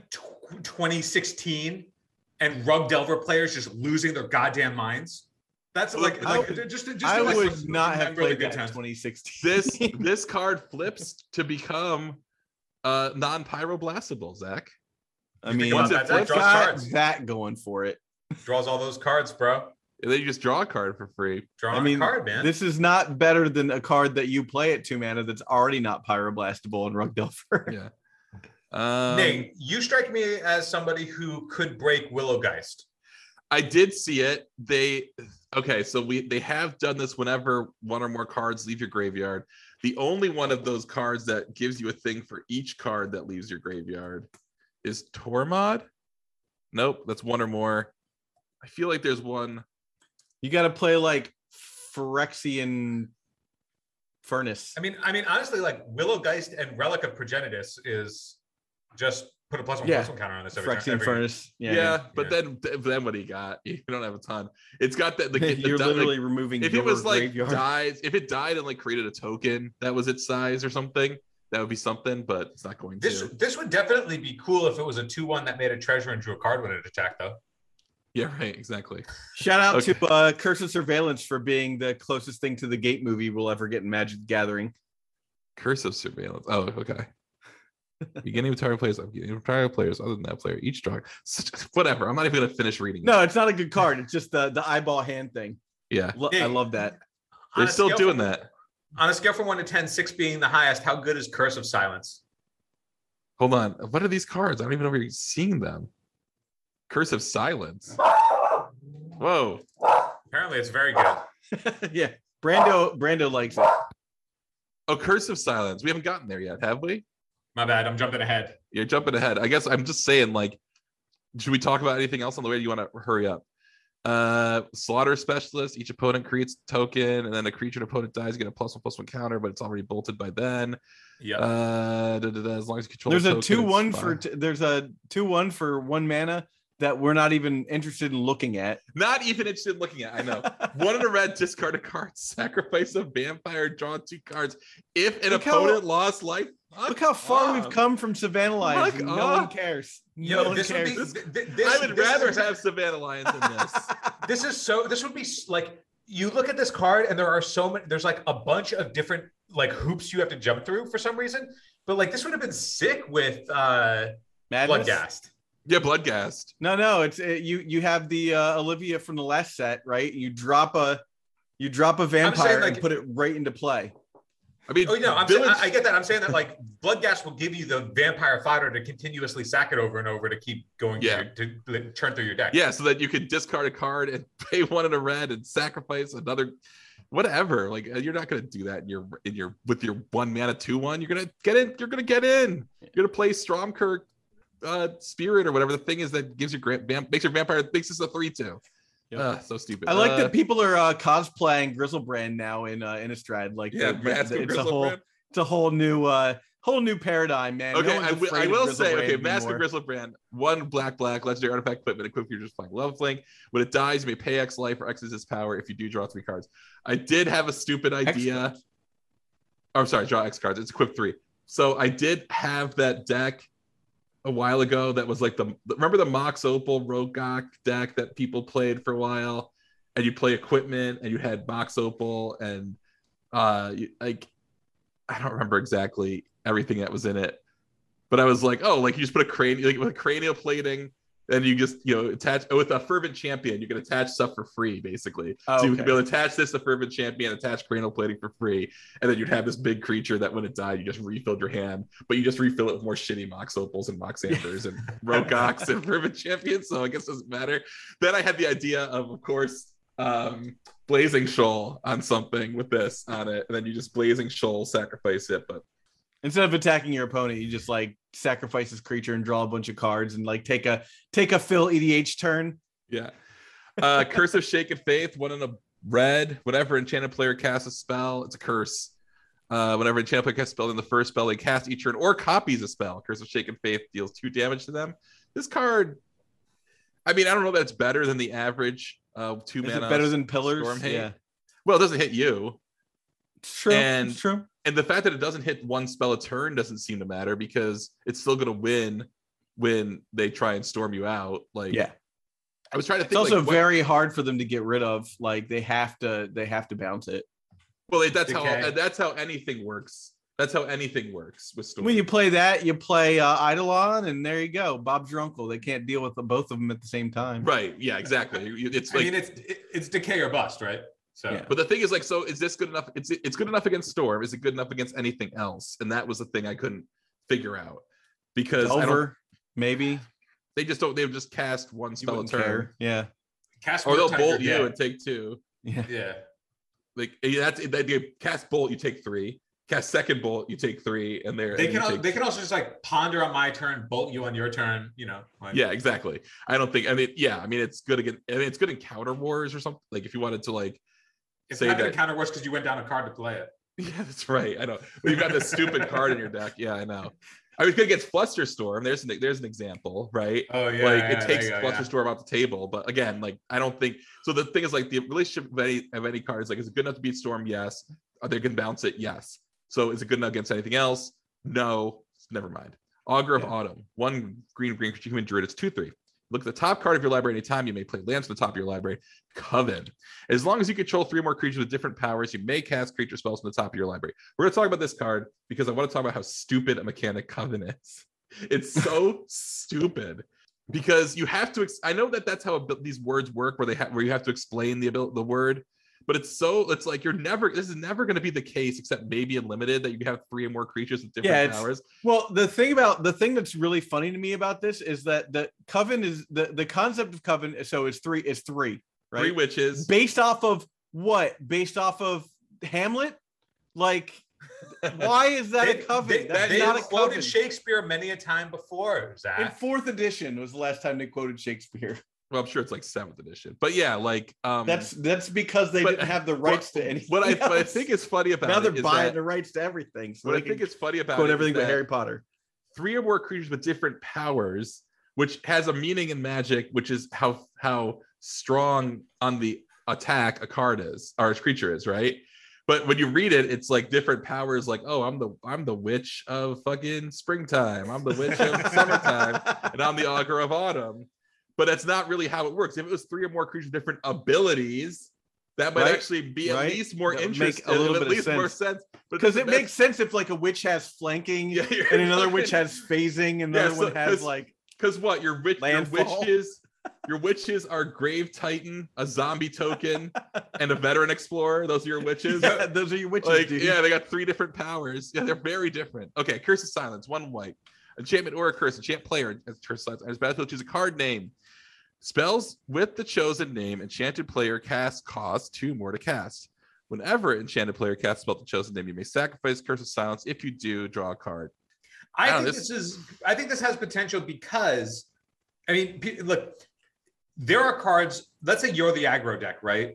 2016 and Rug Delver players just losing their goddamn minds. That's I would not have played that in 2016. This card flips to become non-pyroblastable, Zach. I mean, once it flips, got that going for it. Draws all those cards, bro. And then you just draw a card for free. A card, man. This is not better than a card that you play at 2 mana that's already not pyroblastable in Rug Delver. Yeah. Nate, you strike me as somebody who could break Willowgeist. I did see it. Okay, so they have done this whenever one or more cards leave your graveyard. The only one of those cards that gives you a thing for each card that leaves your graveyard is Tormod. Nope, that's one or more. I feel like there's one. You got to play like Phyrexian Furnace. I mean, honestly, like Willow Geist and Relic of Progenitus is just put a +1/+1 counter on this every time. Phyrexian Furnace. Yeah, but then what do you got? You don't have a ton. It's got that. You're literally removing. If your it was like graveyard. if it died and like created a token that was its size or something, that would be something. But it's not going to. This would definitely be cool if it was a 2/1 that made a treasure and drew a card when it attacked, though. Yeah, right. Exactly. Shout out to Curse of Surveillance for being the closest thing to the Gate movie we'll ever get in Magic the Gathering. Curse of Surveillance. Oh, okay. Beginning of target players. I'm beginning of target players. Other than that player, each draw. Whatever. I'm not even gonna finish reading. No, it's not a good card. It's just the eyeball hand thing. Yeah, I love that. they're still doing that. On a scale from 1 to 10, 6 being the highest, how good is Curse of Silence? Hold on. What are these cards? I don't even know where you're seeing them. Curse of Silence. Whoa. Apparently, it's very good. Yeah, Brando likes it. Oh, Curse of Silence. We haven't gotten there yet, have we? My bad. I'm jumping ahead. You're jumping ahead. I guess I'm just saying, like, should we talk about anything else on the way? Do you want to hurry up? Slaughter Specialist. Each opponent creates a token, and then a creature an opponent dies, get a +1/+1 counter, but it's already bolted by then. Yeah. As long as you control. There's the a token, 2/1 there's a 2/1 for 1 mana that we're not even interested in looking at. Not even interested in looking at. I know. 1 in a red, discard a card, sacrifice a vampire, draw 2 cards. If an opponent lost life. Look how far we've come from Savannah Lions. No one cares. Yo, No one this cares. would be. I would rather have Savannah Lions than this. This would be like, you look at this card and there are so many. There's like a bunch of different like hoops you have to jump through for some reason. But like this would have been sick with Bloodghast. Yeah, Bloodghast. No, it's you have the Olivia from the last set, right? You drop a vampire and put it right into play. I mean, I get that. I'm saying that like Bloodghast will give you the vampire fodder to continuously sack it over and over to keep going to turn through your deck. Yeah, so that you could discard a card and pay 1 in a red and sacrifice another, whatever. Like you're not gonna do that in your with your 1 mana 2/1. You're gonna get in. You're gonna get in. You're gonna play Stromkirk Spirit or whatever the thing is that gives your makes your vampire makes this a 3/2. Yep. So stupid. I like that people are cosplaying Grizzlebrand now in Innistrad. Like, it's a whole new paradigm, man. Okay, no I will say, okay, anymore. Mask of Grizzlebrand, 1 black, legendary artifact equipment, equipped if you're just playing Lovelink. When it dies, you may pay X life or X is its power if you do draw 3 cards. I did have a stupid idea. I'm sorry, draw X cards. It's equipped 3. So I did have that deck a while ago that was like remember the Mox Opal Rogok deck that people played for a while, and you play equipment and you had Mox Opal and I don't remember exactly everything that was in it, but I was like, oh, like you just put a cranial, like with cranial plating, and you just attach with a Fervent Champion, you can attach stuff for free basically. So you can be able to attach this to Fervent Champion, attach cranial plating for free, and then you'd have this big creature that when it died, you just refilled your hand, but you just refill it with more shitty Mox Opals and Mox Ambers and Rogoks and Fervent Champions. So I guess it doesn't matter. Then I had the idea of course, Blazing Shoal on something with this on it, and then you just Blazing Shoal sacrifice it, but instead of attacking your opponent, you just like sacrifice this creature and draw a bunch of cards and like take a Phil EDH turn. Yeah. Curse of Shaken Faith, 1 in a red. Whenever enchanted player casts a spell, it's a curse. Whenever enchanted player casts a spell, then the first spell they cast each turn or copies a spell. Curse of Shaken Faith deals 2 damage to them. This card, I mean, I don't know that it's better than the average 2 mana. Better than Pillars? Storm Hate. Yeah. Well, it doesn't hit you. It's true. And, it's true. And the fact that it doesn't hit 1 spell a turn doesn't seem to matter because it's still going to win when they try and storm you out. Like, yeah, I was trying to think. It's also very hard for them to get rid of. Like they have to bounce it. Well, that's how anything works. That's how anything works with storm. When you play that, you play Eidolon, and there you go. Bob's your uncle. They can't deal with both of them at the same time. Right? Yeah, exactly. It's like it's decay or bust, right? So, yeah. But the thing is, like, so is this good enough? It's good enough against Storm. Is it good enough against anything else? And that was the thing I couldn't figure out because maybe they just don't. They would just cast 1 spell a turn. Care. Yeah. Cast Or they'll Murktide, bolt you're you dead. and take 2. Yeah. Like that you cast bolt, you take 3. Cast second bolt, you take 3, and They can also just like ponder on my turn, bolt you on your turn, you know. Like, yeah, exactly. I don't think. I mean, yeah, I mean it's good again. I mean, it's good in counter wars or something. Like if you wanted to like it's say not that. gonna counter worse because you went down a card to play it. Yeah, that's right. I know. But you've got this stupid card in your deck. Yeah, I know. I was good against Flusterstorm. There's an example, right? Oh yeah. Like yeah, it takes there you go, Flusterstorm off the table, but again, like I don't think so. The thing is, like the relationship of any card is like, is it good enough to beat Storm? Yes. Are they gonna bounce it? Yes. So is it good enough against anything else? No. Never mind. Augur of Autumn, 1 green human druid. It's 2/3. Look at the top card of your library anytime. You may play lands from the top of your library. Coven. As long as you control 3 more creatures with different powers, you may cast creature spells from the top of your library. We're going to talk about this card because I want to talk about how stupid a mechanic Coven is. It's so stupid because you have to. I know that that's how these words work, where you have to explain the word. But it's like this is never going to be the case, except maybe in limited, that you have 3 or more creatures with different powers. Well, the thing that's really funny to me about this is that the Coven is the concept of Coven. So it's 3, right? 3 witches. Based off of what? Based off of Hamlet? Like, why is that a Coven? That's not a quoted Coven. Shakespeare many a time before, Zach. In 4th edition was the last time they quoted Shakespeare. Well, I'm sure it's like 7th edition, but yeah, like that's because they didn't have the rights to anything. What I think is funny about now they're is buying that, the rights to everything. So what I think is funny about quote it everything is but that Harry Potter. 3 or more creatures with different powers, which has a meaning in Magic, which is how strong on the attack a card is or a creature is, right? But when you read it, it's like different powers. Like, oh, I'm the witch of fucking springtime. I'm the witch of summertime, and I'm the augur of autumn. But that's not really how it works. If it was 3 or more creatures with different abilities, that might actually be at least more interesting. A little bit at least of more sense. sense. Because it makes sense if like a witch has flanking and another witch has phasing and another one has like. Because what your witches are Grave Titan, a zombie token, and a veteran explorer. Those are your witches. Yeah, those are your witches. Like, dude. yeah, they got 3 different powers. Yeah, they're very different. Okay, Curse of Silence, 1 white. Enchantment or a curse. Enchant player as Curse of Silence. As battlefield, choose a card name. Spells with the chosen name, enchanted player casts cost 2 more to cast. Whenever enchanted player casts a spell with the chosen name, you may sacrifice Curse of Silence. If you do, draw a card. I think this has potential because, I mean, look, there are cards. Let's say you're the aggro deck, right?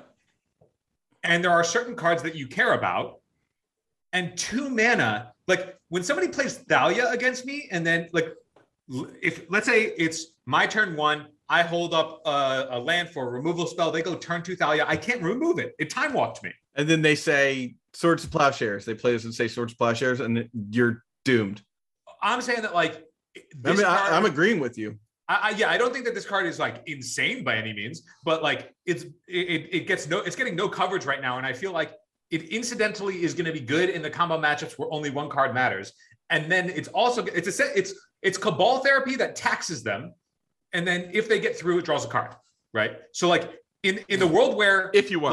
And there are certain cards that you care about, and 2 mana. Like when somebody plays Thalia against me, and then like, if let's say it's my turn 1, I hold up a land for a removal spell. They go turn 2 Thalia. I can't remove it. It time walked me. And then they say Swords to Plowshares. They play this and say Swords to Plowshares, and you're doomed. I'm saying that like. I'm agreeing with you. I don't think that this card is like insane by any means, but like it's getting no coverage right now, and I feel like it incidentally is going to be good in the combo matchups where only 1 card matters. And then it's also it's Cabal Therapy that taxes them, and then if they get through, it draws a card, right? So like in the world where if you want,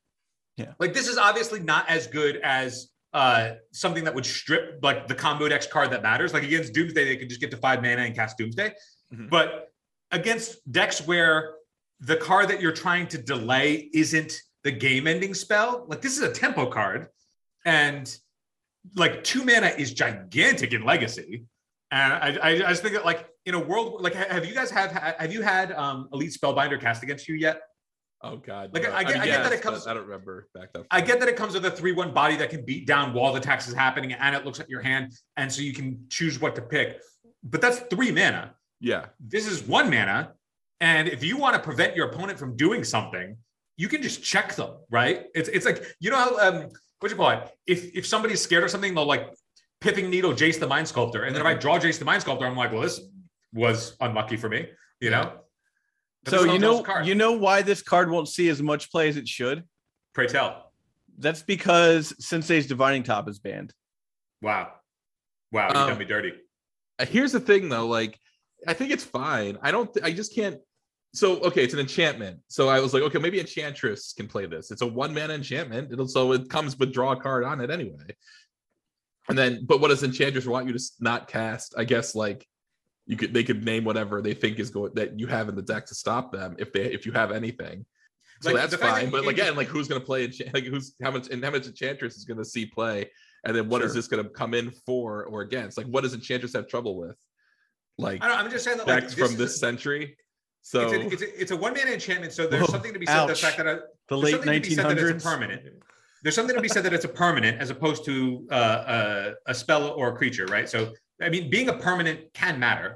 like this is obviously not as good as something that would strip like the combo dex card that matters. Like against Doomsday, they could just get to 5 mana and cast Doomsday, but against decks where the card that you're trying to delay isn't the game-ending spell, like this is a tempo card, and like 2 mana is gigantic in Legacy. And I just think that like in a world like have you had Elite Spellbinder cast against you yet? Oh God! Like I get that it comes. I don't remember back up. I get that it comes with a 3/1 body that can beat down while the tax is happening, and it looks at your hand, and so you can choose what to pick. But that's 3 mana. Yeah. This is 1 mana, and if you want to prevent your opponent from doing something, you can just check them, right? It's like, you know how what you call it? If somebody's scared of something, they'll like Pithing Needle Jace the Mind Sculptor, and then if I draw Jace the Mind Sculptor, I'm like, well, this was unlucky for me, you know. But so you know why this card won't see as much play as it should? Pray tell. That's because Sensei's Divining Top is banned. Wow, you done me dirty. Here's the thing, though. Like, I think it's fine. I just can't. So, okay, it's an enchantment. So I was like, okay, maybe Enchantress can play this. It's a 1 mana enchantment. So it comes with draw a card on it anyway. And then, but what does Enchantress want you to not cast? I guess like they could name whatever they think is going that you have in the deck to stop them if you have anything. So Like, that's fine. But again, like who's going to play? Like how much Enchantress is going to see play, and then what is this going to come in for or against? Like what does Enchantress have trouble with? Like I'm just saying that like decks from this century. So it's a one-man enchantment. So there's something to be said. Ouch. The fact that The late 1900s. Permanent. There's something to be said that it's a permanent as opposed to a spell or a creature, right? So I mean, being a permanent can matter,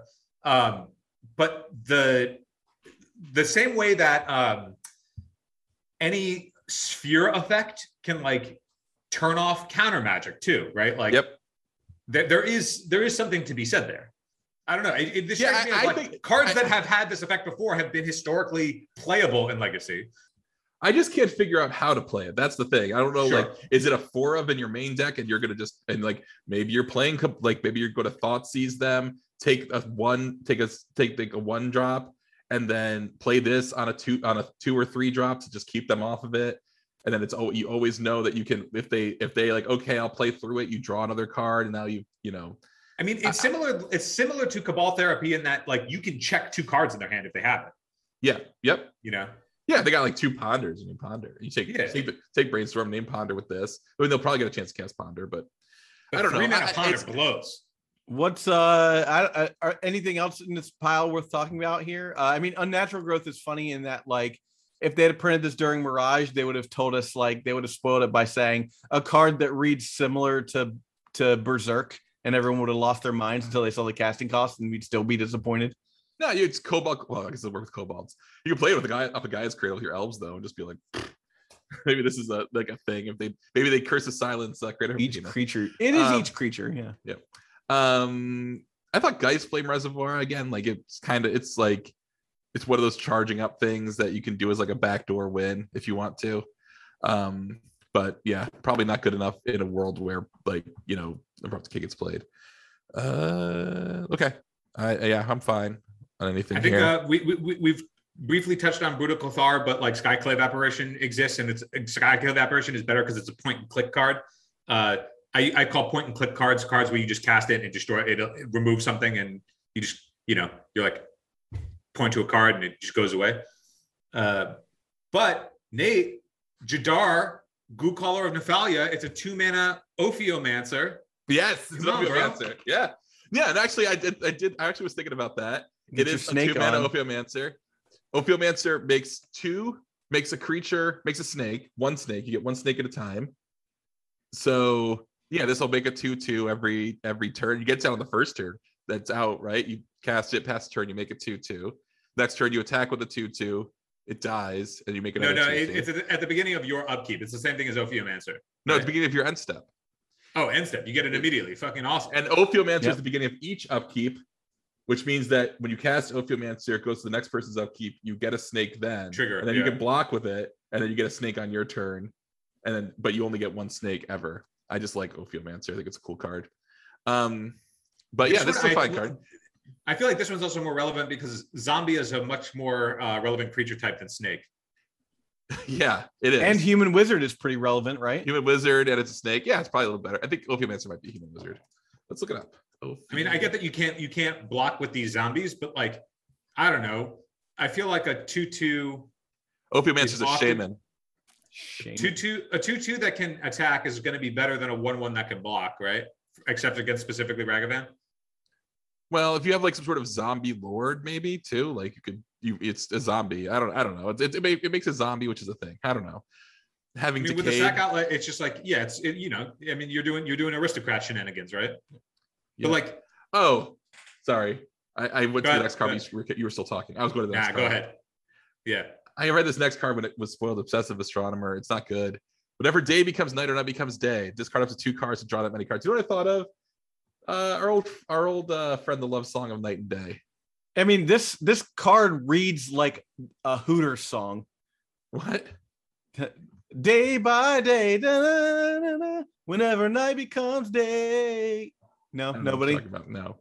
but the same way that any sphere effect can like turn off counter magic too, right? Like, there is something to be said there. I don't know. This strikes me as like cards that have had this effect before have been historically playable in Legacy. I just can't figure out how to play it. That's the thing. I don't know. Like, is it a 4 of in your main deck, and you're gonna just like maybe you're playing like maybe you're going to thought seize them, take a 1 drop, and then play this on a 2 or 3 drop to just keep them off of it. And then you always know that you can if they like, okay, I'll play through it. You draw another card, and now you know. I mean, it's similar. It's similar to Cabal Therapy in that, like, you can check 2 cards in their hand if they have it. Yeah. Yep. You know. Yeah, they got like 2 ponders and you ponder. You take Brainstorm, name Ponder with this. I mean, they'll probably get a chance to cast Ponder, but I don't know. 3-mana Ponder blows. What's anything else in this pile worth talking about here? I mean, Unnatural Growth is funny in that, like, if they had printed this during Mirage, they would have told us, like, they would have spoiled it by saying a card that reads similar to Berserk, and everyone would have lost their minds until they saw the casting cost, and we'd still be disappointed. No, it's Cobalt. Well, I guess it works with Cobalts. You can play it with a guy up a guy's cradle with your elves, though, and just be like, maybe this is a thing. If maybe they curse a silence creator. Each creature. It is each creature. Yeah. Yeah. I thought Geist Flame Reservoir again. Like it's one of those charging up things that you can do as like a backdoor win if you want to. But yeah, probably not good enough in a world where, like, you know, Abrupt Decay gets played. Okay. I'm fine on anything. I think we've briefly touched on Brutal Cathar, but like Skyclave Apparition exists, and Skyclave Apparition is better because it's a point and click card. I call point and click cards where you just cast it and destroy it, remove something, and you just, you know, you're like point to a card and it just goes away. But Nate, Jadar, Goo Caller of Nephalia, it's a 2-mana Ophiomancer. Yes, it's Ophiomancer. Yeah. Yeah, and actually I actually was thinking about that. It is a 2-mana Ophiomancer. Ophiomancer makes a creature, makes a snake, 1 snake. You get 1 snake at a time. So yeah, this will make a 2/2 every turn. You get down on the first turn. That's out, right? You cast it, pass the turn, you make a 2/2. Next turn you attack with a 2/2. It dies, and you make another. No, it's at the beginning of your upkeep. It's the same thing as Ophiomancer. No, at the beginning of your end step. Oh, end step. You get it immediately. Fucking awesome. And Ophiomancer is the beginning of each upkeep, which means that when you cast Ophiomancer, it goes to the next person's upkeep. You get a snake then. Trigger. And then you can block with it, and then you get a snake on your turn. And then, but you only get 1 snake ever. I just like Ophiomancer. I think it's a cool card. But yeah, this is a fine card. I feel like this one's also more relevant because zombie is a much more relevant creature type than snake. Yeah, it is. And Human Wizard is pretty relevant, right? Human Wizard, and it's a snake. Yeah, it's probably a little better. I think Ophiomancer might be Human Wizard. Let's look it up. I mean, I get that you can't block with these zombies, but like, I don't know. I feel like a 2/2. Ophiomancer's a shaman. A 2/2 that can attack is going to be better than a 1/1 that can block, right? Except against specifically Ragavan. Well, if you have like some sort of zombie lord, maybe too, like it's a zombie. I don't know. It makes a zombie, which is a thing. I don't know. With the sack outlet, it's just like, yeah, you know, I mean, you're doing aristocrat shenanigans, right? Yeah. But like, oh, sorry, I went to the next card. You were still talking. I was going to the next card. Go ahead. Yeah, I read this next card when it was Spoiled Obsessive Astronomer. It's not good. Whatever day becomes night or night becomes day. Discard up to 2 cards to draw that many cards. You know what I thought of? Our old friend, the Love Song of Night and Day. I mean, this card reads like a Hooters song. What? Day by day, da, da, da, da, whenever night becomes day. No, nobody. No.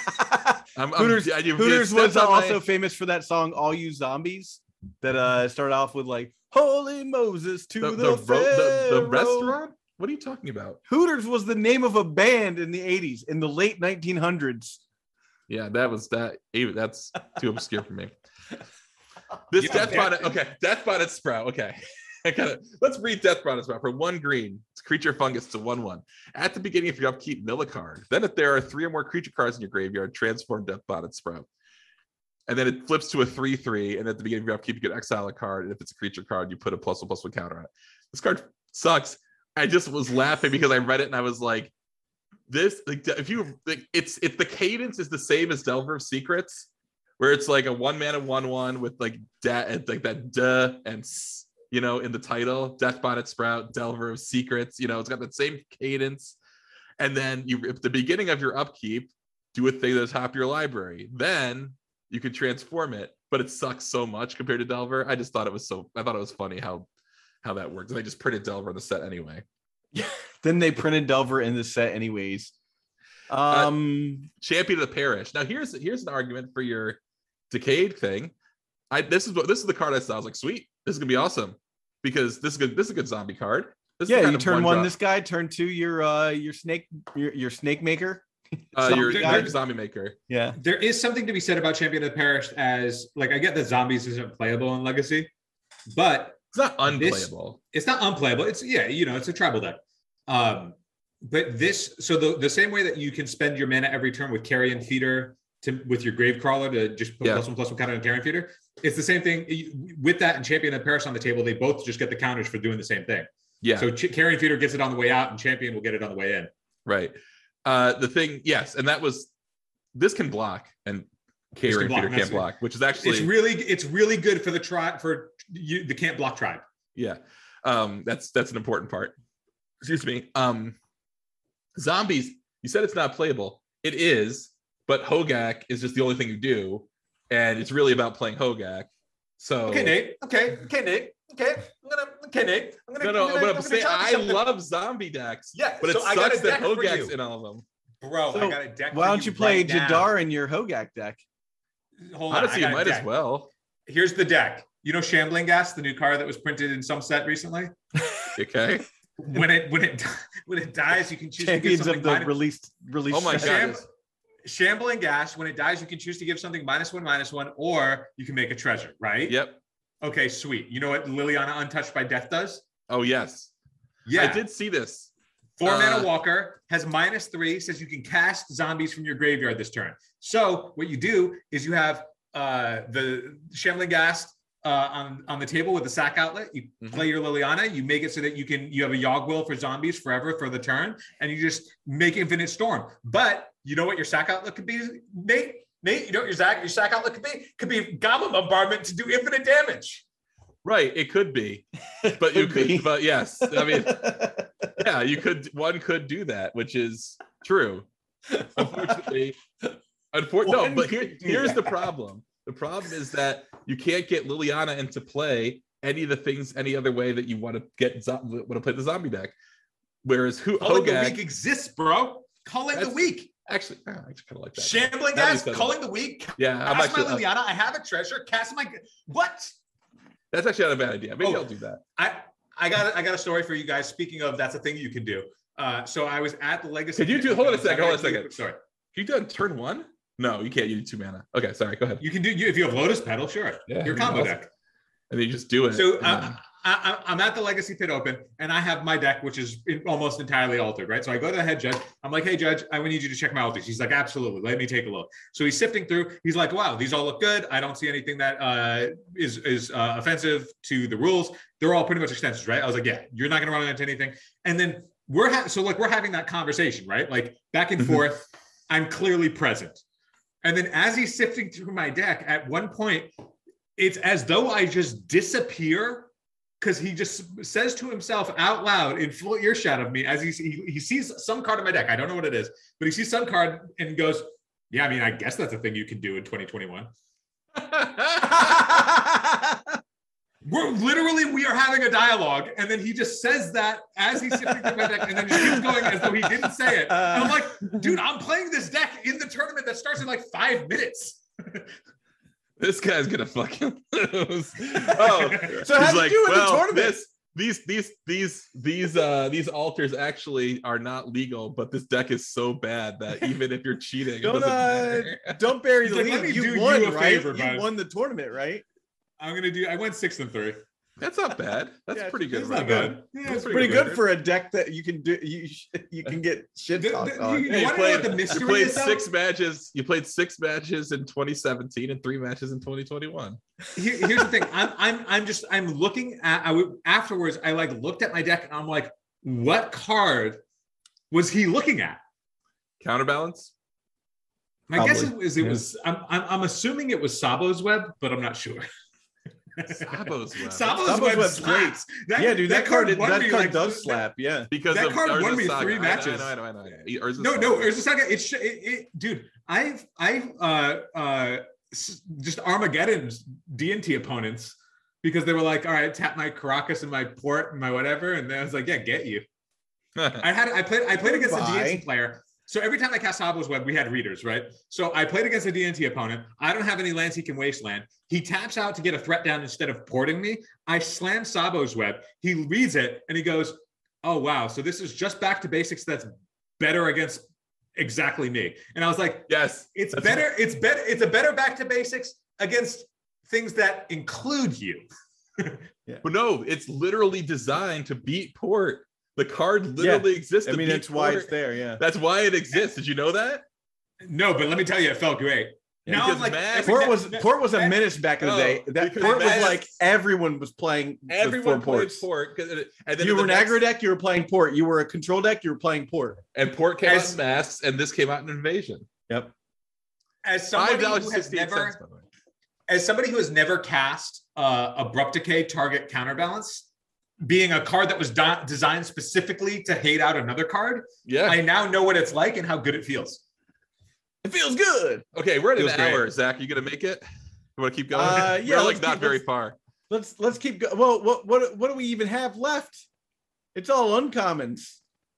Hooters was also famous for that song "All You Zombies" that started off with like "Holy Moses to the restaurant." What are you talking about? Hooters was the name of a band in the 80s, in the late 1900s. Yeah, that's too obscure for me. This Death Bonnet, okay, Death Bonnet Sprout, okay. Let's read Death Bonnet Sprout for 1 green. It's creature fungus to 1/1. At the beginning of your upkeep, mill a card. Then if there are 3 or more creature cards in your graveyard, transform Death Bonnet Sprout. And then it flips to a 3/3, and at the beginning of your upkeep, you can exile a card, and if it's a creature card, you put a +1/+1 counter on it. This card sucks. I just was laughing because I read it and I was like, this, like, if you, like, it's the cadence is the same as Delver of Secrets, where it's like a 1-mana 1/1 with like that duh and s, you know, in the title, Death Bonnet Sprout, Delver of Secrets, you know, it's got that same cadence. And then you, at the beginning of your upkeep, do a thing at the top of your library. Then you can transform it, but it sucks so much compared to Delver. I thought it was funny how that works. And they just printed Delver in the set anyway. Yeah. Then they printed Delver in the set anyways. Champion of the Parish. Now here's an argument for your Decayed thing. This is the card I saw. I was like, sweet, this is gonna be awesome because this is a good zombie card. You turn 1 this guy, turn 2 your snake maker. Your zombie maker. Yeah. There is something to be said about Champion of the Parish, as like I get that zombies isn't playable in Legacy, but it's not unplayable. It's not unplayable. It's it's a tribal deck. But this, so the same way that you can spend your mana every turn with Carrion Feeder with your Gravecrawler to just put +1/+1 counter on Carrion Feeder. It's the same thing with that and Champion of the Parish on the table. They both just get the counters for doing the same thing. Yeah. So Carrion Feeder gets it on the way out, and Champion will get it on the way in. Right. The thing, yes, and this can block, and Carrion Feeder can't block, which is actually it's really good for the the can't block tribe. Yeah. That's an important part. Excuse me. Zombies, you said it's not playable. It is, but Hogak is just the only thing you do, and it's really about playing Hogak. So okay, Nate. Okay, Nate. Okay, I'm gonna. I love zombie decks. Yeah, but it sucks that Hogak's in all of them. Bro, so I got a deck. Why don't you play Jadar in your Hogak deck? Hold on, honestly, you might as well. Here's the deck. You know, Shambling Gas, the new card that was printed in some set recently. Okay. When it dies, you can choose Champions to give something of the release. Oh my god! Shambling Gas. When it dies, you can choose to give something -1/-1, or you can make a treasure. Right? Yep. Okay, sweet. You know what Liliana Untouched by Death does? Oh yes. Yeah, I did see this. 4-mana Walker has -3. Says you can cast zombies from your graveyard this turn. So what you do is you have the Shambling Gas on the table with the sack outlet. You play your Liliana, you make it so that you have a Yogg-Will for zombies forever for the turn, and you just make Infinite Storm. But you know what your sack outlet could be, Nate? You know what your sack outlet could be? Could be Goblin Bombardment to do infinite damage. Right, it could be. But but yes. I mean, yeah, one could do that, which is true. Unfortunately, no, but here's the problem. The problem is that you can't get Liliana into play any other way that you want to play the zombie deck. Whereas Culling the Weak exists, bro. Culling the Weak. Actually, I kind of like that. Shambling Gas, Culling the Weak. Yeah, cast my Liliana. I have a treasure. Cast my what? That's actually not a bad idea. Maybe I'll do that. I got a story for you guys. Speaking of, that's a thing you can do. So I was at the Legacy. Could you do? Hold on a second. Sorry. Can you do it on turn 1? No, you can't. You need 2 mana. Okay, sorry. Go ahead. You can do if you have Lotus Petal, sure. Yeah, your combo deck. And then you just do it. So I'm at the Legacy Pit Open, and I have my deck, which is almost entirely altered, right? So I go to the head judge. I'm like, hey, judge, I need you to check my alters. He's like, absolutely. Let me take a look. So he's sifting through. He's like, wow, these all look good. I don't see anything that is offensive to the rules. They're all pretty much extensions, right? I was like, yeah, you're not going to run into anything. And then we're having that conversation, right? Like back and forth. I'm clearly present. And then as he's sifting through my deck, at one point, it's as though I just disappear, because he just says to himself out loud in full earshot of me as he sees some card in my deck. I don't know what it is, but he sees some card and goes, yeah, I mean, I guess that's a thing you can do in 2021. We are having a dialogue, and then he just says that as he's sifting through my deck, and then just keeps going as though he didn't say it. And I'm like, dude, I'm playing this deck in the tournament that starts in like 5 minutes. This guy's gonna fucking lose. So how do you do in the tournament? these alters actually are not legal, but this deck is so bad that even if you're cheating, it doesn't matter. Don't bury the He's like, "Let lead. me do You won, you a right? favor, You bud." won the tournament, right? I went 6-3. That's not bad. That's Yeah, pretty good. It's not record. bad. Yeah, That's it's Pretty good. good for a deck that you can do. You can get shit talked on. You Hey, wanna know what the mystery you played is, though? 6 matches. You played 6 matches in 2017 and 3 matches in 2021. Here's the thing. I'm looking at. Afterwards, I like looked at my deck and I'm like, what card was he looking at? Counterbalance. My guess Probably, is it was. I'm assuming it was Sabo's Web, but I'm not sure. Sabo's Web. Sabo's Web Web's slaps. Yeah, dude, that card won me, like, does slap. Yeah. Because that of card won Urza me Saga. 3 matches. I know. Urza No, Saga. there's a second. Dude, I've just Armageddon's D&T opponents because they were like, all right, tap my Caracas and my Port and my whatever, and then I was like, yeah, get you. I played against a Goodbye. D&T player. So every time I cast Sabo's Web, we had readers, right? So I played against a D&T opponent. I don't have any lands he can waste land. He taps out to get a threat down instead of porting me. I slam Sabo's Web. He reads it and he goes, oh, wow. So this is just back to basics that's better against exactly me. And I was like, Yes, it's that's better. It's better. It's a better back to basics against things that include you. But no, it's literally designed to beat Port. The card literally exists. I to mean, beat that's why Port. it's there. Yeah. That's why it exists. Did you know that? No, but let me tell you, it felt great. Yeah, Now I'm because like, Max- Port was a menace back in the day. That because Port was Max- like everyone was playing. with Everyone 4 played ports. Port. And then You were an next- aggro deck, you were playing Port. You were a control deck, you were playing Port. And Port came As- out in Masks, and this came out in Invasion. Yep. as somebody who has $5.68, never, by the way. as somebody who has never cast Abrupt Decay target counterbalance, being a card that was designed specifically to hate out another card, Yeah. I now know what it's like and how good it feels. It feels good. Okay, we're at Feels an great. hour. Zach, you gonna make it? You want to keep going? Yeah, we're let's like not keep- very let's- far. Let's keep going. Well, what do we even have left? It's all uncommons.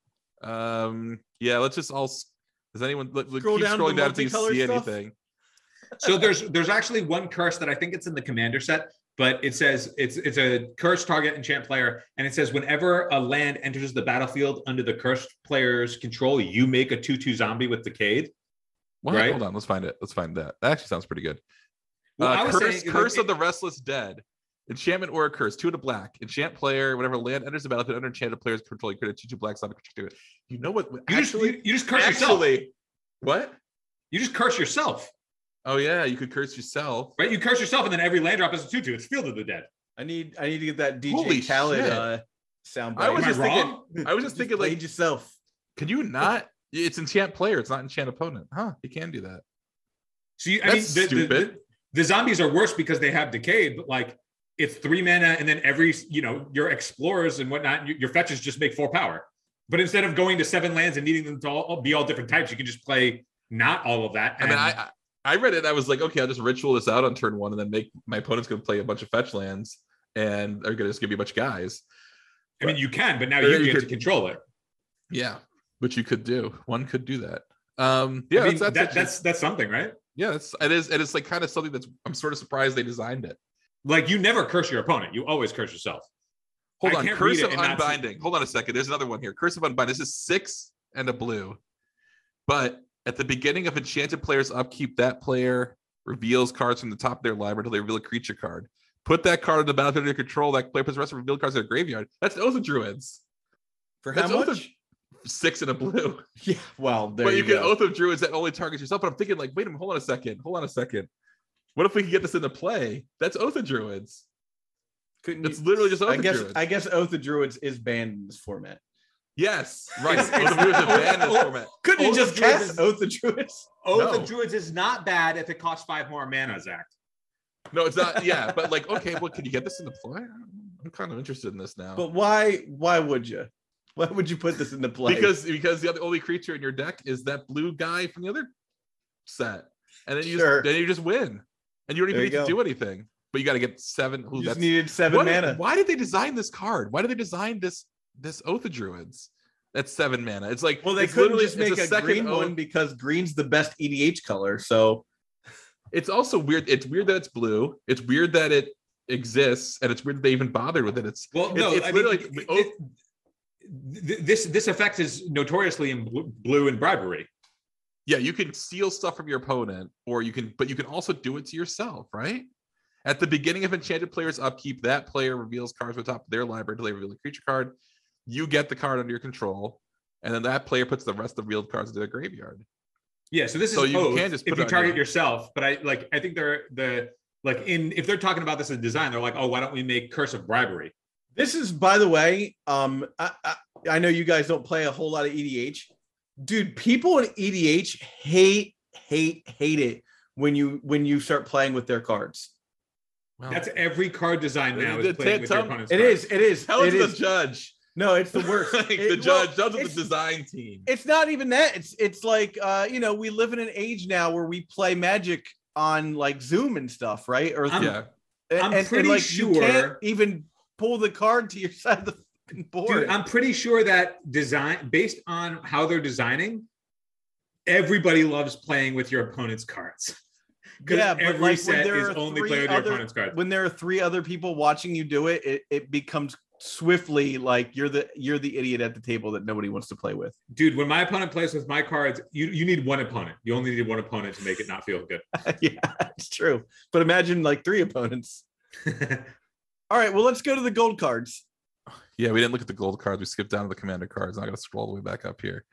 Yeah, let's just all. Does anyone Scroll keep down to scrolling the down until you multicolor see stuff. anything? So there's actually one curse that I think it's in the commander set, but it says it's a cursed target enchant player, and it says whenever a land enters the battlefield under the cursed player's control, you make a 2/2 zombie with Decayed. What? Right? Hold on, let's find it. Let's find that. That actually sounds pretty good. Well, I was Curse, saying, Curse like, of the Restless Dead. Enchantment or a curse, 2 to black. Enchant player, whenever land enters the battlefield under enchanted player's control, you create a 2/2 black zombie creature to it. You know what? you just curse yourself. What? You just curse yourself, Oh yeah, you could curse yourself. right? You curse yourself, and then every land drop is a 2/2. It's Field of the Dead. I need to get that DJ Holy Khaled shit. sound. I was Am I just wrong? thinking. I was just thinking, played like, yourself. can you not? It's enchant player. It's not enchant opponent. Huh? You can do that. So I mean, That's stupid. the zombies are worse because they have Decayed, but like it's 3 mana, and then every your explorers and whatnot, your fetches just make 4 power. But instead of going to 7 lands and needing them to all be all different types, you can just play not all of that. And then I read it. And I was like, okay, I'll just ritual this out on turn 1, and then make my opponent's going to play a bunch of fetch lands, and they're going to just give me a bunch of guys. I mean, you can, but now Or you you get could- to control it. Yeah, which you could do. One could do that. Yeah, I mean, that's something, right? yeah, it is. And it's like kind of something that's. I'm sort of surprised they designed it. Like you never curse your opponent; you always curse yourself. Hold I on, can't Curse read it of and not see- Unbinding. Hold on a second. There's another one here. Curse of Unbinding. This is 6 and a blue. But at the beginning of enchanted player's upkeep, that player reveals cards from the top of their library until they reveal a creature card. Put that card on the battlefield under your control. That player puts the rest of revealed cards in their graveyard. That's Oath of Druids. For how That's Oath much? of 6 and a blue. Yeah. Well, there But you you can go. Oath of Druids that only targets yourself. But I'm thinking, like, wait a minute, hold on a second. What if we can get this into play? That's Oath of Druids. Couldn't It's you- literally just Oath of Druids. I guess Oath of Druids is banned in this format. Yes, right. Oath of Druids is banned in this format. Couldn't you Oath just of Druids cast is- Oath of Druids? Oath No. of Druids is not bad if it costs 5 more mana, Zach. No, it's not. Yeah, but like, okay, well, can you get this into play? I'm kind of interested in this now. But why would you? Why would you put this into play? Because the other only creature in your deck is that blue guy from the other set, and then Sure. you just win, and you don't even There need you to go. do anything. But you got to get 7. Ooh, you just that's needed 7 mana. Why did they design this card? Why did they design this Oath of Druids? That's 7 mana. It's like, Well, they it's couldn't literally just make it's a second green oath. one because green's the best EDH color. So It's also weird. It's weird that it's blue. It's weird that it exists, and it's weird that they even bothered with it. It's literally this effect is notoriously in blue and bribery. Yeah, you can steal stuff from your opponent, but you can also do it to yourself, right? At the beginning of Enchanted Player's upkeep, that player reveals cards on top of their library until they reveal a creature card. You get the card under your control, and then that player puts the rest of the revealed cards into their graveyard. Yeah, so this is you can just if you target yourself, but I think if they're talking about this as design, they're like, oh, why don't we make Curse of Bribery? This is, by the way, I know you guys don't play a whole lot of EDH. Dude, people in EDH hate it when you start playing with their cards. Well, that's every card design now is playing with your opponent's cards. It is. Tell it is the judge. No, it's the worst. The judge does the design team. It's not even that. It's like we live in an age now where we play Magic on like Zoom and stuff, right? I'm pretty sure you can't even pull the card to your side of the board. Dude, I'm pretty sure that design, based on how they're designing, everybody loves playing with your opponent's cards. Yeah, but every set is only playing with your opponent's cards. When there are 3 other people watching you do it, it becomes swiftly like you're the idiot at the table that nobody wants to play with. Dude, when my opponent plays with my cards, you need one opponent. You only need one opponent to make it not feel good. Yeah, it's true. But imagine like 3 opponents. All right, well, let's go to the gold cards. Yeah, we didn't look at the gold cards. We skipped down to the commander cards. I'm gonna scroll all the way back up here.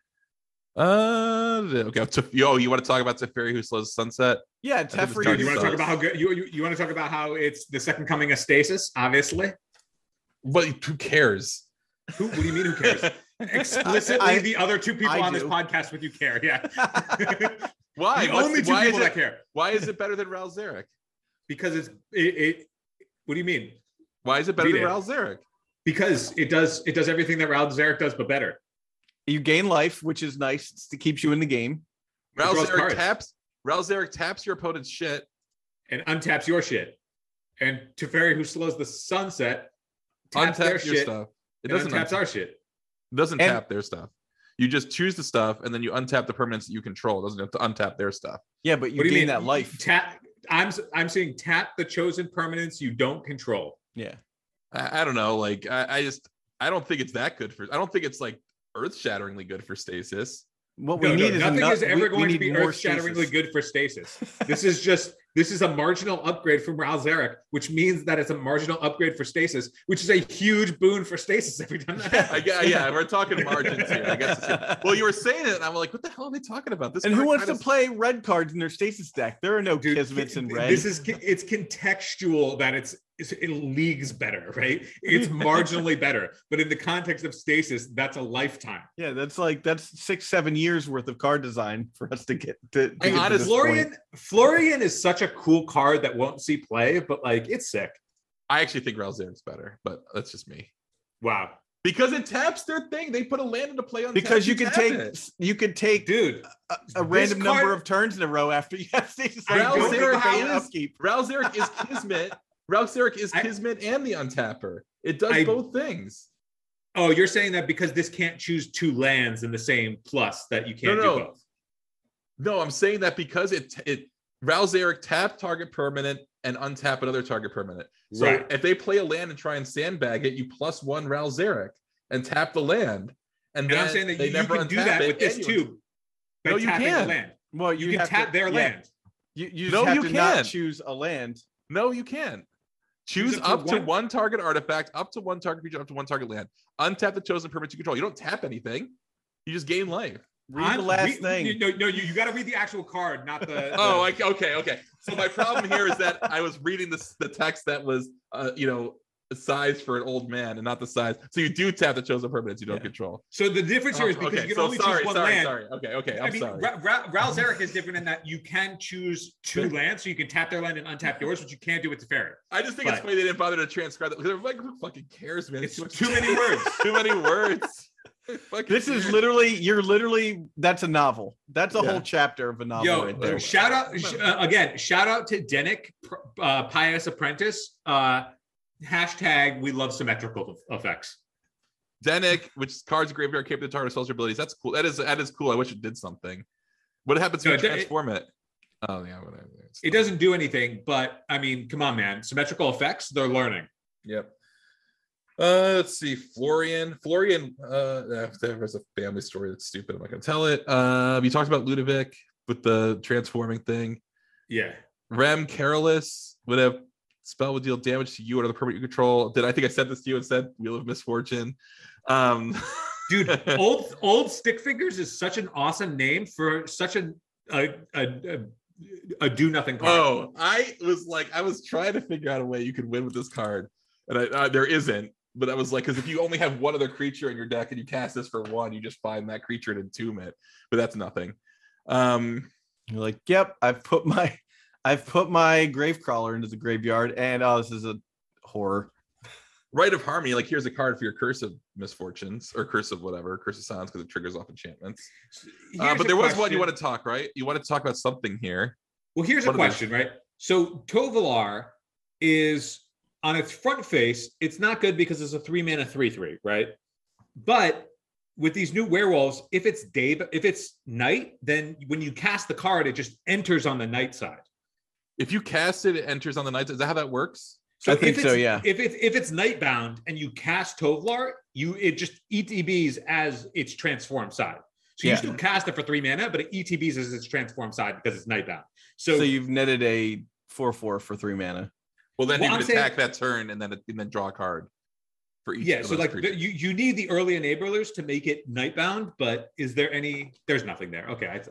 Okay. You want to talk about Teferi who slows sunset? Yeah, Teferi. You want to talk about how good you want to talk about how it's the second coming of Stasis, obviously. But who cares? What do you mean? Who cares? Explicitly, the other 2 people on this podcast with you care. Yeah. Why? The only 2 people that care. Why is it better than Ral Zarek? Because it. What do you mean? Why is it better than Ral Zarek? Because it does everything that Ral Zarek does, but better. You gain life, which is nice. It keeps you in the game. Ral Zarek taps your opponent's shit and untaps your shit. And Teferi, who slows the sunset, taps their shit. Stuff. It doesn't tap our shit. It doesn't tap their stuff. You just choose the stuff, and then you untap the permanents that you control. It doesn't have to untap their stuff. Yeah, but you gain that life. I'm saying tap the chosen permanents you don't control. Yeah. I don't know. Like I don't think it's that good I don't think it's like earth-shatteringly good for Stasis. What we need is nothing is ever going to be earth-shatteringly good for Stasis. This is a marginal upgrade from Ral Zarek, which means that it's a marginal upgrade for Stasis, which is a huge boon for Stasis every time that happens. Yeah, we're talking margins here. I guess. Well, you were saying it, and I'm like, what the hell are they talking about? This and who wants to play red cards in their Stasis deck? There are no Kismets in red. It's contextual that it leagues better, right? It's marginally better, but in the context of Stasis, that's a lifetime. Yeah, that's 6-7 years worth of card design for us to get to. Florian is such a cool card that won't see play, but like it's sick. I actually think Ral Zarek's better, but that's just me. Wow. Because it taps their thing. They put a land into play on because you could take dude a random number of turns in a row after you have Stasis. Ral Zarek is Kismet. Ral Zarek is Kismet and the untapper. It does both things. Oh, you're saying that because this can't choose 2 lands in the same plus that you can't do both. No, I'm saying that because it Ral Zarek tap target permanent and untap another target permanent. So if they play a land and try and sandbag it, you +1 Ral Zarek and tap the land. And then I'm saying that you never can do that with this too. No, you can. The land. Well, you can tap their land. You just have to not choose a land. No, you can't. Choose up to 1 target artifact, up to 1 target creature, up to 1 target land. Untap the chosen permanent you control. You don't tap anything. You just gain life. Read the last thing. No, you got to read the actual card, not the. Okay. So my problem here is that I was reading the text that was, a size for an old man and not the size. So you do tap the chosen permanents you don't control. So the difference here is because you can only choose one land. Sorry. Okay. I'm sorry. Ral Zarek is different in that you can choose 2 lands, so you can tap their land and untap yours, which you can't do with Teferi. I just think it's funny they didn't bother to transcribe that because they're like, who fucking cares, man? It's too many words. Too many words. This is that's a novel. That's a whole chapter of a novel. Right there. Shout out to Denick, Pious Apprentice. # we love symmetrical effects. Denick, which cards graveyard capable of target social abilities. That's cool. That is cool. I wish it did something. What happens when you transform it? Oh yeah, whatever. It doesn't do anything, but I mean, come on, man. Symmetrical effects, they're learning. Yep. Let's see. Florian. There's a family story that's stupid. I'm not gonna tell it. You talked about Ludovic with the transforming thing. Yeah. Rem Carolus would have spell would deal damage to you or the permanent you control. I think I said this to you and said Wheel of Misfortune. Dude, old stick figures is such an awesome name for such a do nothing card. Oh, I was trying to figure out a way you could win with this card, and there isn't. But I was like, because if you only have one other creature in your deck and you cast this for one, you just find that creature and entomb it. But that's nothing. You're like, yep, I've put my Gravecrawler into the graveyard, and this is a horror. Rite of Harmony, like here's a card for your Curse of Misfortunes or Curse of whatever, Curse of Silence, because it triggers off enchantments. But there was one you want to talk, right? You want to talk about something here. Well, here's a question, right? So Tovolar is on its front face, it's not good because it's a 3-mana 3/3, right? But with these new werewolves, if it's night, then when you cast the card, it just enters on the night side. If you cast it, it enters on the night side. Is that how that works? So I think so, yeah. If it's nightbound and you cast Tovolar, it just ETBs as its transformed side. So you still cast it for 3 mana, but it ETBs as its transformed side because it's nightbound. So you've netted a 4/4 for 3 mana. Well, then you would attack that turn and then draw a card for each. Yeah, so like you need the early enablers to make it nightbound, but is there any? There's nothing there. Okay,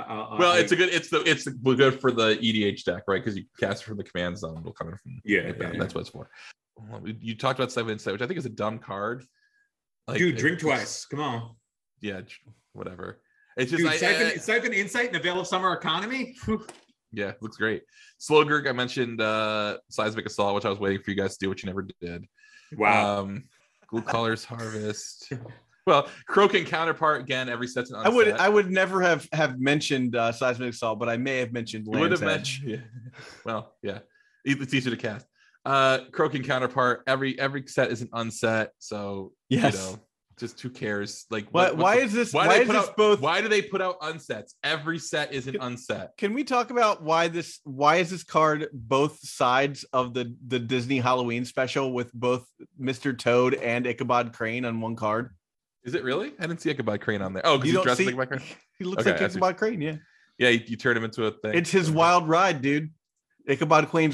it's good for the EDH deck, right? Because you cast it from the command zone, it'll come in from nightbound. That's what it's for. You talked about 7 Insight, which I think is a dumb card. Like, dude, drink twice. Come on. Yeah, whatever. It's just Siphon Insight and a Veil of Summer Economy. Yeah, looks great. Slogurg, I mentioned Seismic Assault, which I was waiting for you guys to do, which you never did. Wow. Ghoul Caller's Harvest. Well, Croaking Counterpart, again, every set's an unset. I would never have mentioned Seismic Assault, but I may have mentioned Land's Edge. Yeah. Well, yeah. It's easier to cast. Croaking Counterpart, every set is an unset, so yes. Just who cares? Like, why do they put out unsets? Every set is an unset. Can we talk about why is this card both sides of the Disney Halloween special with both Mr. Toad and Ichabod Crane on one card? Is it really? I didn't see Ichabod Crane on there. Oh, because he's dressed like Ichabod Crane. He looks like Ichabod Crane. Yeah. Yeah, you turn him into a thing. It's his wild ride, dude. Ichabod Crane's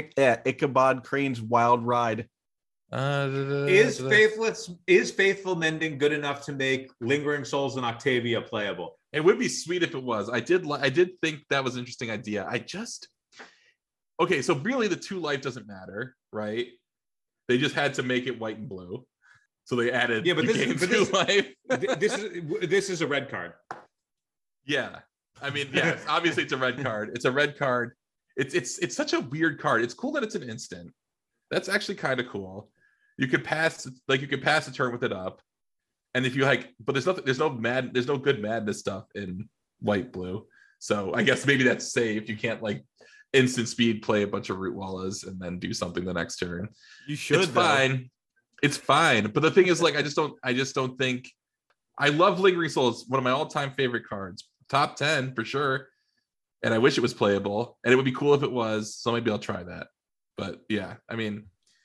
wild ride. Is Faithful Mending good enough to make Lingering Souls and Octavia playable? It would be sweet if it was. I did think that was an interesting idea. Okay, so really the 2 life doesn't matter, right? They just had to make it white and blue, so they added. Yeah, but this life. this is a red card. Yeah, I mean, yeah, obviously it's a red card. It's a red card. It's such a weird card. It's cool that it's an instant. That's actually kind of cool. You could pass a turn with it up, and if you but there's no good madness stuff in white blue. So I guess maybe that's safe. You can't instant speed play a bunch of Root Wallas and then do something the next turn. You should. It's fine. But the thing is, I just don't think. I love Lingering Souls, one of my all-time favorite cards, top 10 for sure. And I wish it was playable, and it would be cool if it was. So maybe I'll try that. But yeah, I mean,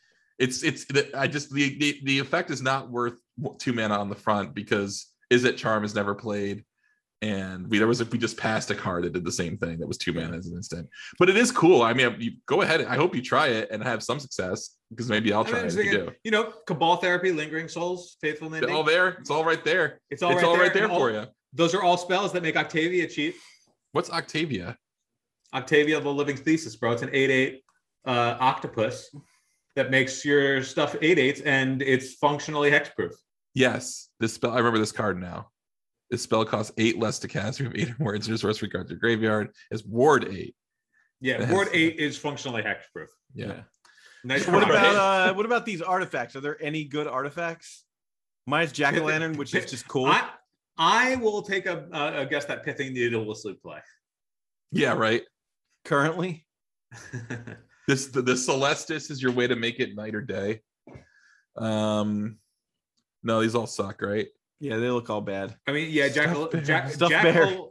the effect is not worth 2 mana on the front because Izzet Charm is never played, and we just passed a card that did the same thing that was 2 mana as an instant. But it is cool. I mean, you go ahead. I hope you try it and have some success because maybe I'll try it. If you do. Cabal Therapy, Lingering Souls, Faithful Mending. All there. It's all right there. It's all right there for you. Those are all spells that make Octavia cheap. What's Octavia? Octavia, the Living Thesis, bro. It's an 8/8 octopus that makes your stuff 8/8s, and it's functionally hexproof. Yes, this spell. I remember this card now. This spell costs 8 less to cast. You have 8 or more instant sorcery cards in your graveyard. It's Ward 8. Yeah, Ward 8 is functionally hexproof. Yeah. Nice. What about these artifacts? Are there any good artifacts? Mine's Jack-o'-lantern, which is just cool. I will take a guess that Pithing Needle will sleep play. Yeah, right. Currently. The Celestis is your way to make it night or day. No, these all suck, right? Yeah, they look all bad. I mean, yeah, Jackal.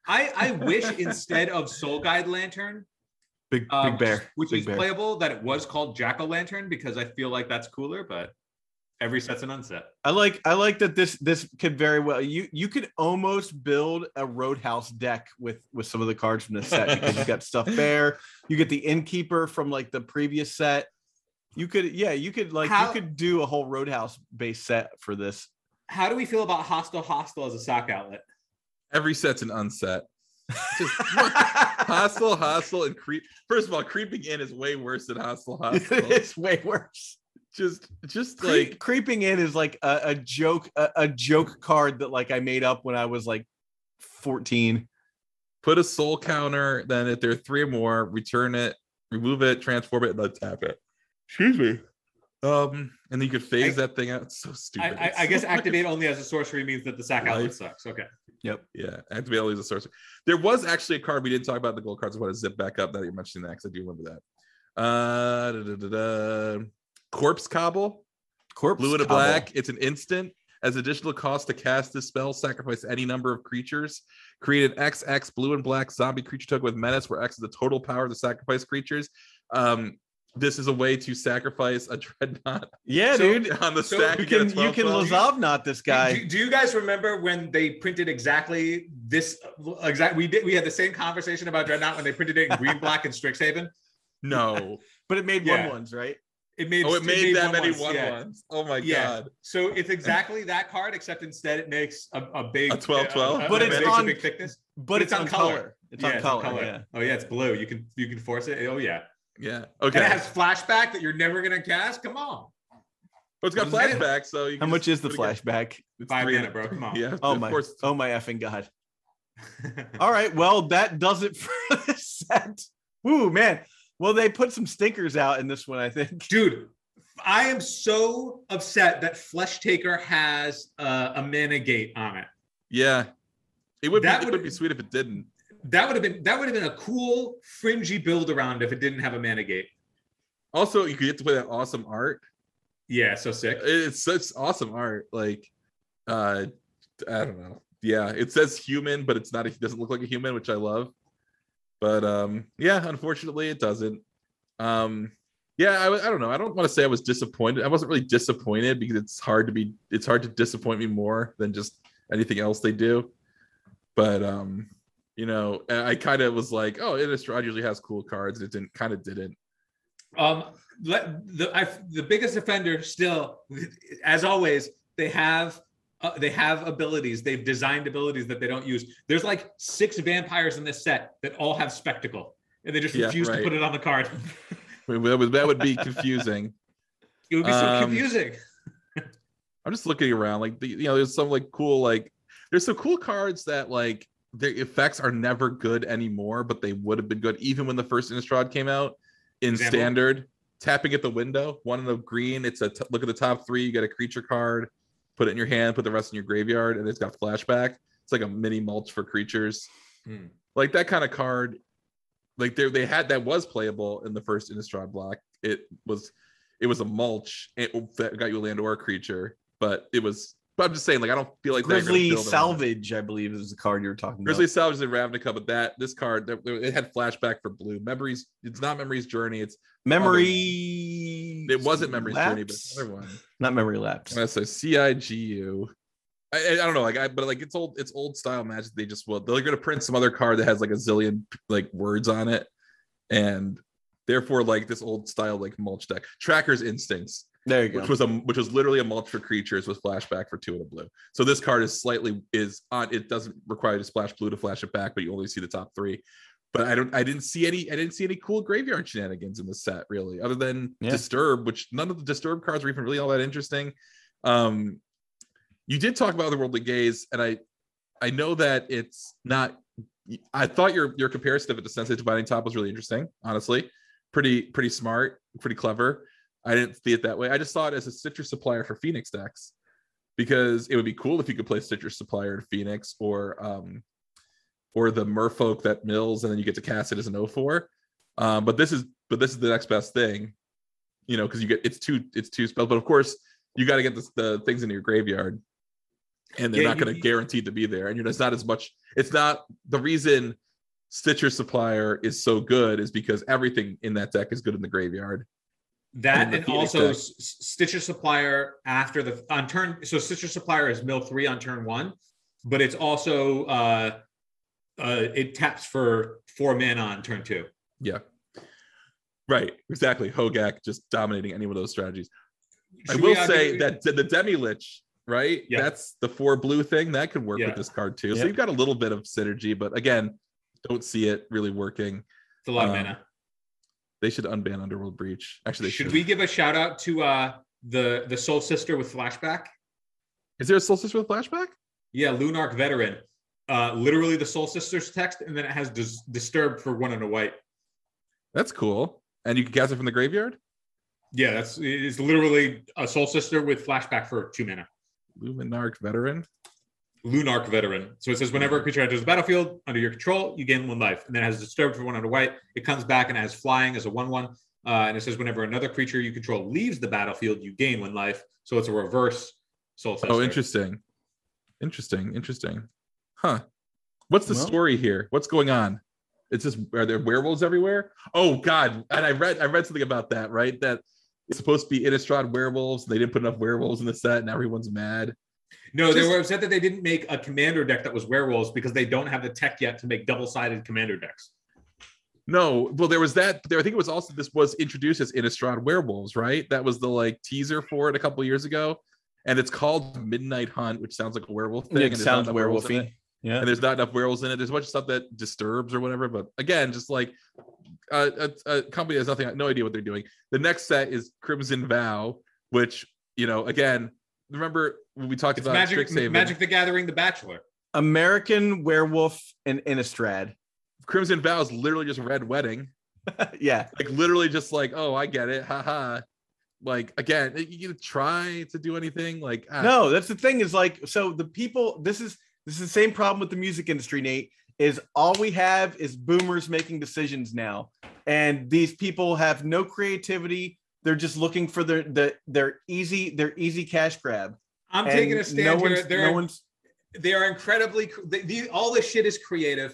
I wish instead of Soul Guide Lantern, Big bear, which big is bear. playable, that it was called Jack O' Lantern, because I feel like that's cooler. But every set's an unset. I like that this could very well you could almost build a Roadhouse deck with some of the cards from this set, because you got Stuffed Bear, you get the Innkeeper from like the previous set. You could do a whole Roadhouse based set for this. How do we feel about Hostile as a sock outlet? Every set's an unset. Just hostile, and creep. First of all, creeping in is way worse than hostile. It's way worse. Just like creeping in is like a joke card that like I made up when I was like 14. Put a soul counter, then if there are 3 or more, return it, remove it, transform it, and then tap it. Excuse me. And then you could phase that thing out. It's so stupid. I guess activate only as a sorcery means that the sack outlet sucks. Okay. Yep. Yeah, activate only as a sorcery. There was actually a card we didn't talk about in the gold cards. I want to zip back up now that you're mentioning that, because I do remember that. Corpse Cobble. Blue and a black. It's an instant. As additional cost to cast this spell, sacrifice any number of creatures. Create an XX blue and black zombie creature token with menace, where X is the total power of the sacrifice creatures. This is a way to sacrifice a dreadnought. Yeah, dude. On the stack, you can Lazavnot this guy. Do you guys remember when they printed exactly this? We had the same conversation about dreadnought when they printed it in green, black, and Strixhaven. No, but it made 1/1s, right? It made that many 1/1s. Yeah. 1/1s. Oh my god! So it's exactly that card, except instead it makes a big 12/12, but it's on big thickness. But it's on color. It's on color. Yeah. Oh yeah, it's blue. You can force it. Oh yeah. Yeah. Okay. And it has flashback that you're never gonna cast. Come on. Well, it's got flashback, so you can. How much is the flashback? It's 5 3 mana, bro. Come on. Yeah. Oh my effing god! All right, well that does it for this set. Woo, man. Well, they put some stinkers out in this one, I think. Dude, I am so upset that Flesh Taker has a mana gate on it. Yeah, it would be sweet if it didn't. That would have been a cool fringy build around if it didn't have a mana gate. Also, you could get to play that awesome art. Yeah, so sick. It's such awesome art. Like, I don't know. Yeah, it says human, but it's not. It doesn't look like a human, which I love. But yeah, unfortunately, it doesn't. Yeah, I don't know. I don't want to say I was disappointed. I wasn't really disappointed, because it's hard to disappoint me more than just anything else they do. But you know, I kind of was like, oh, Innistrad usually has cool cards. It didn't. The biggest offender still, as always, they have abilities. They've designed abilities that they don't use. There's like 6 vampires in this set that all have spectacle, and they just refuse to put it on the card. That would be confusing. It would be so confusing. I'm just looking around, like there's some like cool, like there's some cool cards that like their effects are never good anymore, but they would have been good even when the first Innistrad came out. In standard, tapping at the window, 1 in the green. It's look at the top 3. You get a creature card, put it in your hand, put the rest in your graveyard, and it's got flashback. It's like a mini mulch for creatures. Like that kind of card. Like they had that was playable in the first Innistrad block. It was a mulch that got you a land or a creature, but I'm just saying, like I don't feel like Grizzly Salvage, I believe, is the card you were talking about. Grizzly Salvage and Ravnica, but this card it had flashback for blue. Memories. It's not Memory's Journey. It's Memory. It wasn't Memory's Journey, but another one. Not Memory Lapse. That's a CIGU. I don't know, but it's old style Magic. They're going to print some other card that has like a zillion like words on it, and therefore like this old style like mulch deck. Tracker's Instincts. There you go. Which was literally a mulch for creatures with flashback for 2 and a blue. So this card is on. It doesn't require you to splash blue to flash it back, but you only see the top 3. But I didn't see any cool graveyard shenanigans in the set really, other than Disturb, which none of the Disturb cards were even really all that interesting. You did talk about Otherworldly Gaze, and I know that it's not. I thought your comparison of it to Sensei Dividing Top was really interesting. Honestly, pretty smart, pretty clever. I didn't see it that way. I just saw it as a citrus supplier for Phoenix decks, because it would be cool if you could play citrus supplier to Phoenix or the Merfolk that mills, and then you get to cast it as an 0/4. But this is the next best thing, because you get it's two spells. But of course, you got to get the things into your graveyard. and they're Yeah, not going to guarantee to be there. And there's not as much. It's not the reason Stitcher Supplier is so good is because everything in that deck is good in the graveyard. That the and Phoenix also deck. Stitcher Supplier after the on turn. So Stitcher Supplier is mill 3 on turn 1, but it's also it taps for 4 mana on turn 2. Yeah, right, exactly. Hogak just dominating any of those strategies. I will say that the Demi Lich, right? Yeah. That's the 4 blue thing that could work Yeah. with this card too. So Yeah. you've got a little bit of synergy, but again, don't see it really working. It's a lot of mana. They should unban Underworld Breach. Actually, they Should we give a shout out to the Soul Sister with flashback? Is there a Soul Sister with flashback? Yeah, Lunark Veteran. Literally the Soul Sisters text, and then it has Disturbed for 1 and a white. That's cool. And you can cast it from the graveyard? Yeah, it's literally a Soul Sister with flashback for 2 mana. Luminarch Veteran. Lunark Veteran. So it says whenever a creature enters the battlefield under your control, you gain 1 life. And then it has Disturbed for 1 and a white. It comes back and has Flying as a 1/1. And it says whenever another creature you control leaves the battlefield, you gain 1 life. So it's a reverse Soul Sister. Oh, interesting. Interesting. Huh. What's the Well- story here? What's going on? It's just, are there werewolves everywhere? Oh God. And I read something about that, right? That it's supposed to be Innistrad werewolves. They didn't put enough werewolves in the set and everyone's mad. No, they Just- were upset that they didn't make a commander deck that was werewolves because they don't have the tech yet to make double-sided commander decks. No, well, there was that. I think it was also, this was introduced as Innistrad werewolves, right? That was the like teaser for it a couple years ago. And it's called Midnight Hunt, which sounds like a werewolf thing. It and there's not sounds enough werewolves in it. werewolfy. Yeah. And there's not enough werewolves in it. There's a bunch of stuff that disturbs or whatever. But again, just like a company has nothing, no idea what they're doing. The next set is Crimson Vow, which, again, remember when we talked It's about Strixhaven? Magic the Gathering, The Bachelor. American Werewolf and Innistrad. Crimson Vow is literally just Red Wedding. Yeah. Like literally just like, oh, I get it. Haha. Like, again, you try to do anything like, No, that's the thing is like, so the people, this is the same problem with the music industry, Nate, is all we have is boomers making decisions now. And these people have no creativity. They're just looking for their easy cash grab. I'm And taking a stand here. They are incredibly. All this shit is creative.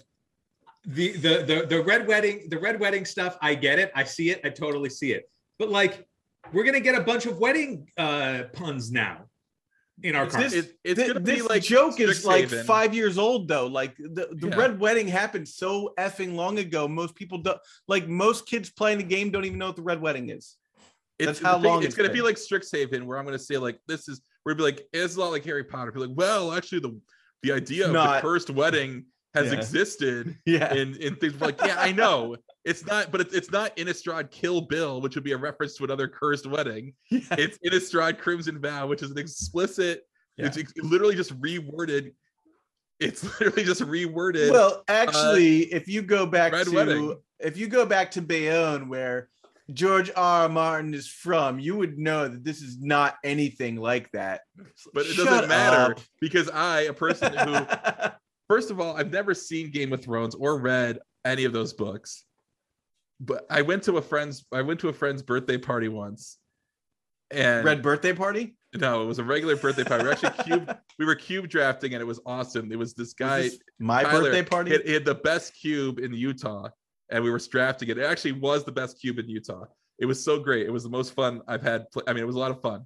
The red wedding stuff. I get it. I see it. I totally see it. But like, we're gonna get a bunch of wedding puns now in our cards. it's gonna be this like joke is like Strixhaven. 5 years old though. Like the Yeah. red wedding happened so effing long ago. Most people don't, like most kids playing the game don't even know what the red wedding is. That's how long it's gonna been. be like Strixhaven, where I'm gonna say like, we're gonna be like, it's a lot like Harry Potter. Be like, well, actually the idea of the cursed wedding has Yeah. existed Yeah. in things. We're like, yeah, I know it's not, but it's not Innistrad Kill Bill, which would be a reference to another cursed wedding. Yeah. It's Innistrad Crimson Vow, which is an explicit. Yeah. It's literally just reworded. It's literally just reworded. Well, actually, if you go back Red to Wedding. Bayonne, where George R. Martin is from, you would know that this is not anything like that. but it Shut doesn't matter up. because a person who, first of all, I've never seen Game of Thrones or read any of those books. But I went to a friend's birthday party once. And Red birthday party? no, it was a regular birthday party. We were cube drafting and it was awesome. It was this guy, Was this my Tyler, birthday party? He had the best cube in Utah, and we were drafting it. It actually was the best cube in Utah. It was so great. It was the most fun I've had. It was a lot of fun.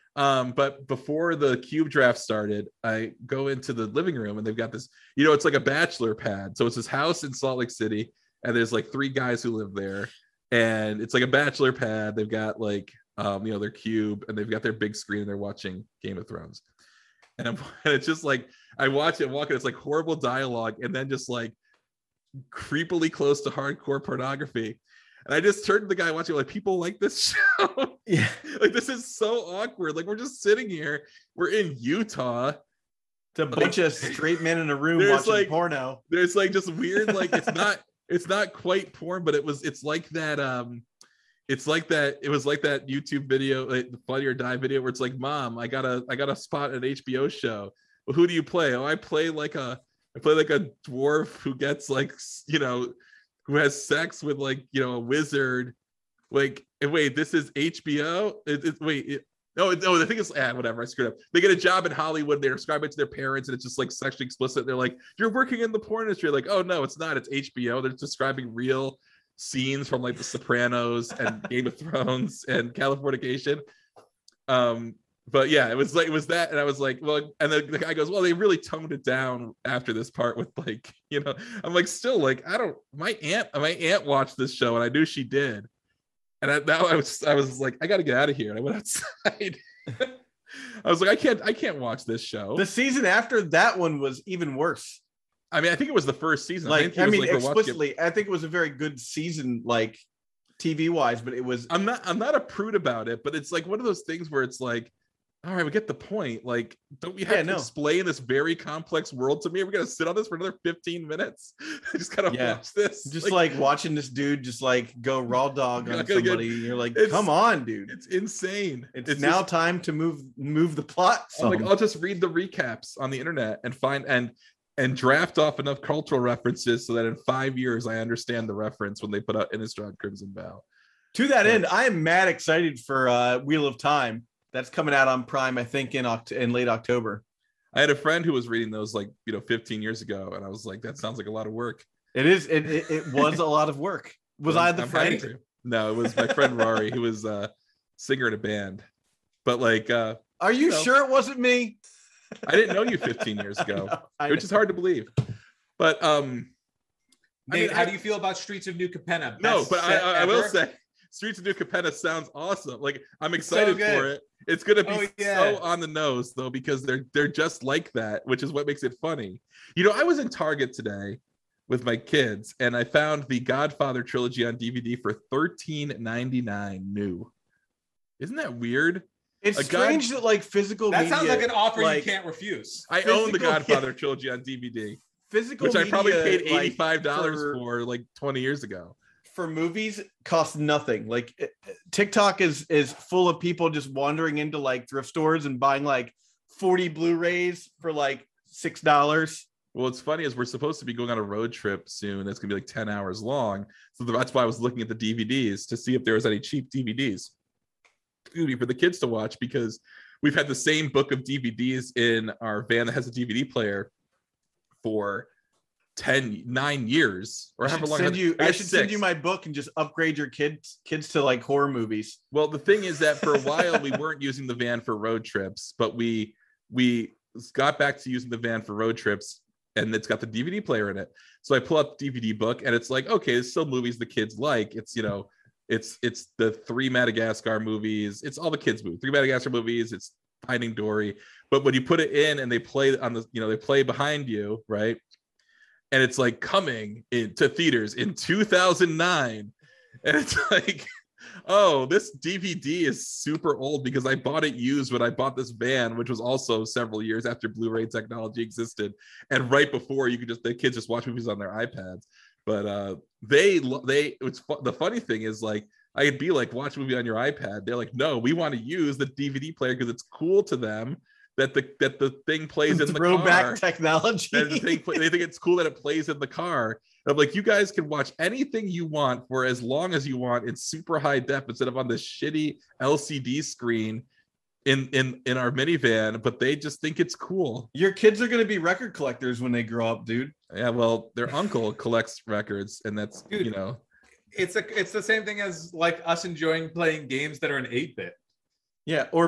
But before the cube draft started, I go into the living room and they've got this, it's like a bachelor pad. So it's this house in Salt Lake City, and there's like 3 guys who live there, and it's like a bachelor pad. They've got like, their cube, and they've got their big screen, and they're watching Game of Thrones. And it's just like, I watch it walking, it's like horrible dialogue, and then just like creepily close to hardcore pornography. And I just turned to the guy watching, like, people like this show. Yeah. Like, this is so awkward. Like, we're just sitting here, we're in Utah. It's a bunch of straight men in a room There's, watching like, porno. There's like just weird, like it's not quite porn, but it's like that it was like that YouTube video, like the Funny or Die video, where it's like, Mom, I got a spot at an HBO show. Well, who do you play? Oh, I play like a dwarf who gets like, who has sex with like, a wizard. Like, and wait, this is HBO? The thing is, whatever. I screwed up. They get a job in Hollywood. They describe it to their parents, and it's just like sexually explicit. They're like, "You're working in the porn industry." Like, oh no, it's not. It's HBO. They're describing real scenes from like The Sopranos and Game of Thrones and Californication. But yeah, it was that, and I was like, well, and the guy goes, well, they really toned it down after this part with like, I'm like, still like, my aunt watched this show, and I knew she did. And I was like, I got to get out of here. And I went outside. I was like, I can't watch this show. The season after that one was even worse. I mean, I think it was the first season. Explicitly, I think it was a very good season, like TV wise, but it was. I'm not a prude about it, but it's like one of those things where it's like, all right, we get the point. Like, don't we have to explain this very complex world to me? We're gonna sit on this for another 15 minutes. I just gotta watch this. Just like watching this dude just like go raw dog on somebody. You're like, come on, dude. It's insane. It's now just time to move the plot. I'm like, I'll just read the recaps on the internet and find and draft off enough cultural references so that in 5 years I understand the reference when they put out Innistrad Crimson Vow. To that end, I am mad excited for Wheel of Time. That's coming out on Prime, I think, in late October. I had a friend who was reading those 15 years ago, and I was like, that sounds like a lot of work. It is. It was a lot of work. Was I the friend? No, it was my friend Rory, who was a singer in a band. But like, are you sure it wasn't me? I didn't know you 15 years ago, which is hard to believe. But Nate, how do you feel about Streets of New Capenna? No, but I will say, Streets of New Capenna sounds awesome. Like, I'm excited for it. It's gonna be so on the nose though, because they're just like that, which is what makes it funny. I was in Target today with my kids, and I found the Godfather trilogy on DVD for $13.99 new. Isn't that weird? It's strange that like physical that media, sounds like an offer you can't refuse. I own the Godfather trilogy on DVD. Physical which media, I probably paid $85 for like 20 years ago. For movies costs nothing. Like TikTok is full of people just wandering into like thrift stores and buying like 40 Blu-rays for like $6. Well, what's funny is we're supposed to be going on a road trip soon. That's gonna be like 10 hours long. So that's why I was looking at the DVDs to see if there was any cheap DVDs for the kids to watch, because we've had the same book of DVDs in our van that has a DVD player for 9 years or however long. I should send you my book and just upgrade your kids to like horror movies. Well, the thing is that for a while we weren't using the van for road trips, but we got back to using the van for road trips, and it's got the DVD player in it. So I pull up the DVD book, and it's like, okay, it's still movies the kids like. It's it's the 3 Madagascar movies. It's all the kids' movies. 3 Madagascar movies. It's Finding Dory. But when you put it in and they play on the, they play behind you, right? And it's like coming into theaters in 2009. And it's like, oh, this DVD is super old because I bought it used when I bought this van, which was also several years after Blu-ray technology existed. And right before the kids just watch movies on their iPads. But the funny thing is, like, I'd be like, watch a movie on your iPad. They're like, no, we want to use the DVD player because it's cool to them that the thing plays in the car. Throwback technology. They think it's cool that it plays in the car. I'm like, you guys can watch anything you want for as long as you want in super high def instead of on this shitty LCD screen in our minivan, but they just think it's cool. Your kids are going to be record collectors when they grow up, dude. Yeah, well, their uncle collects records, and that's, dude, it's the same thing as like us enjoying playing games that are an 8-bit. Yeah, or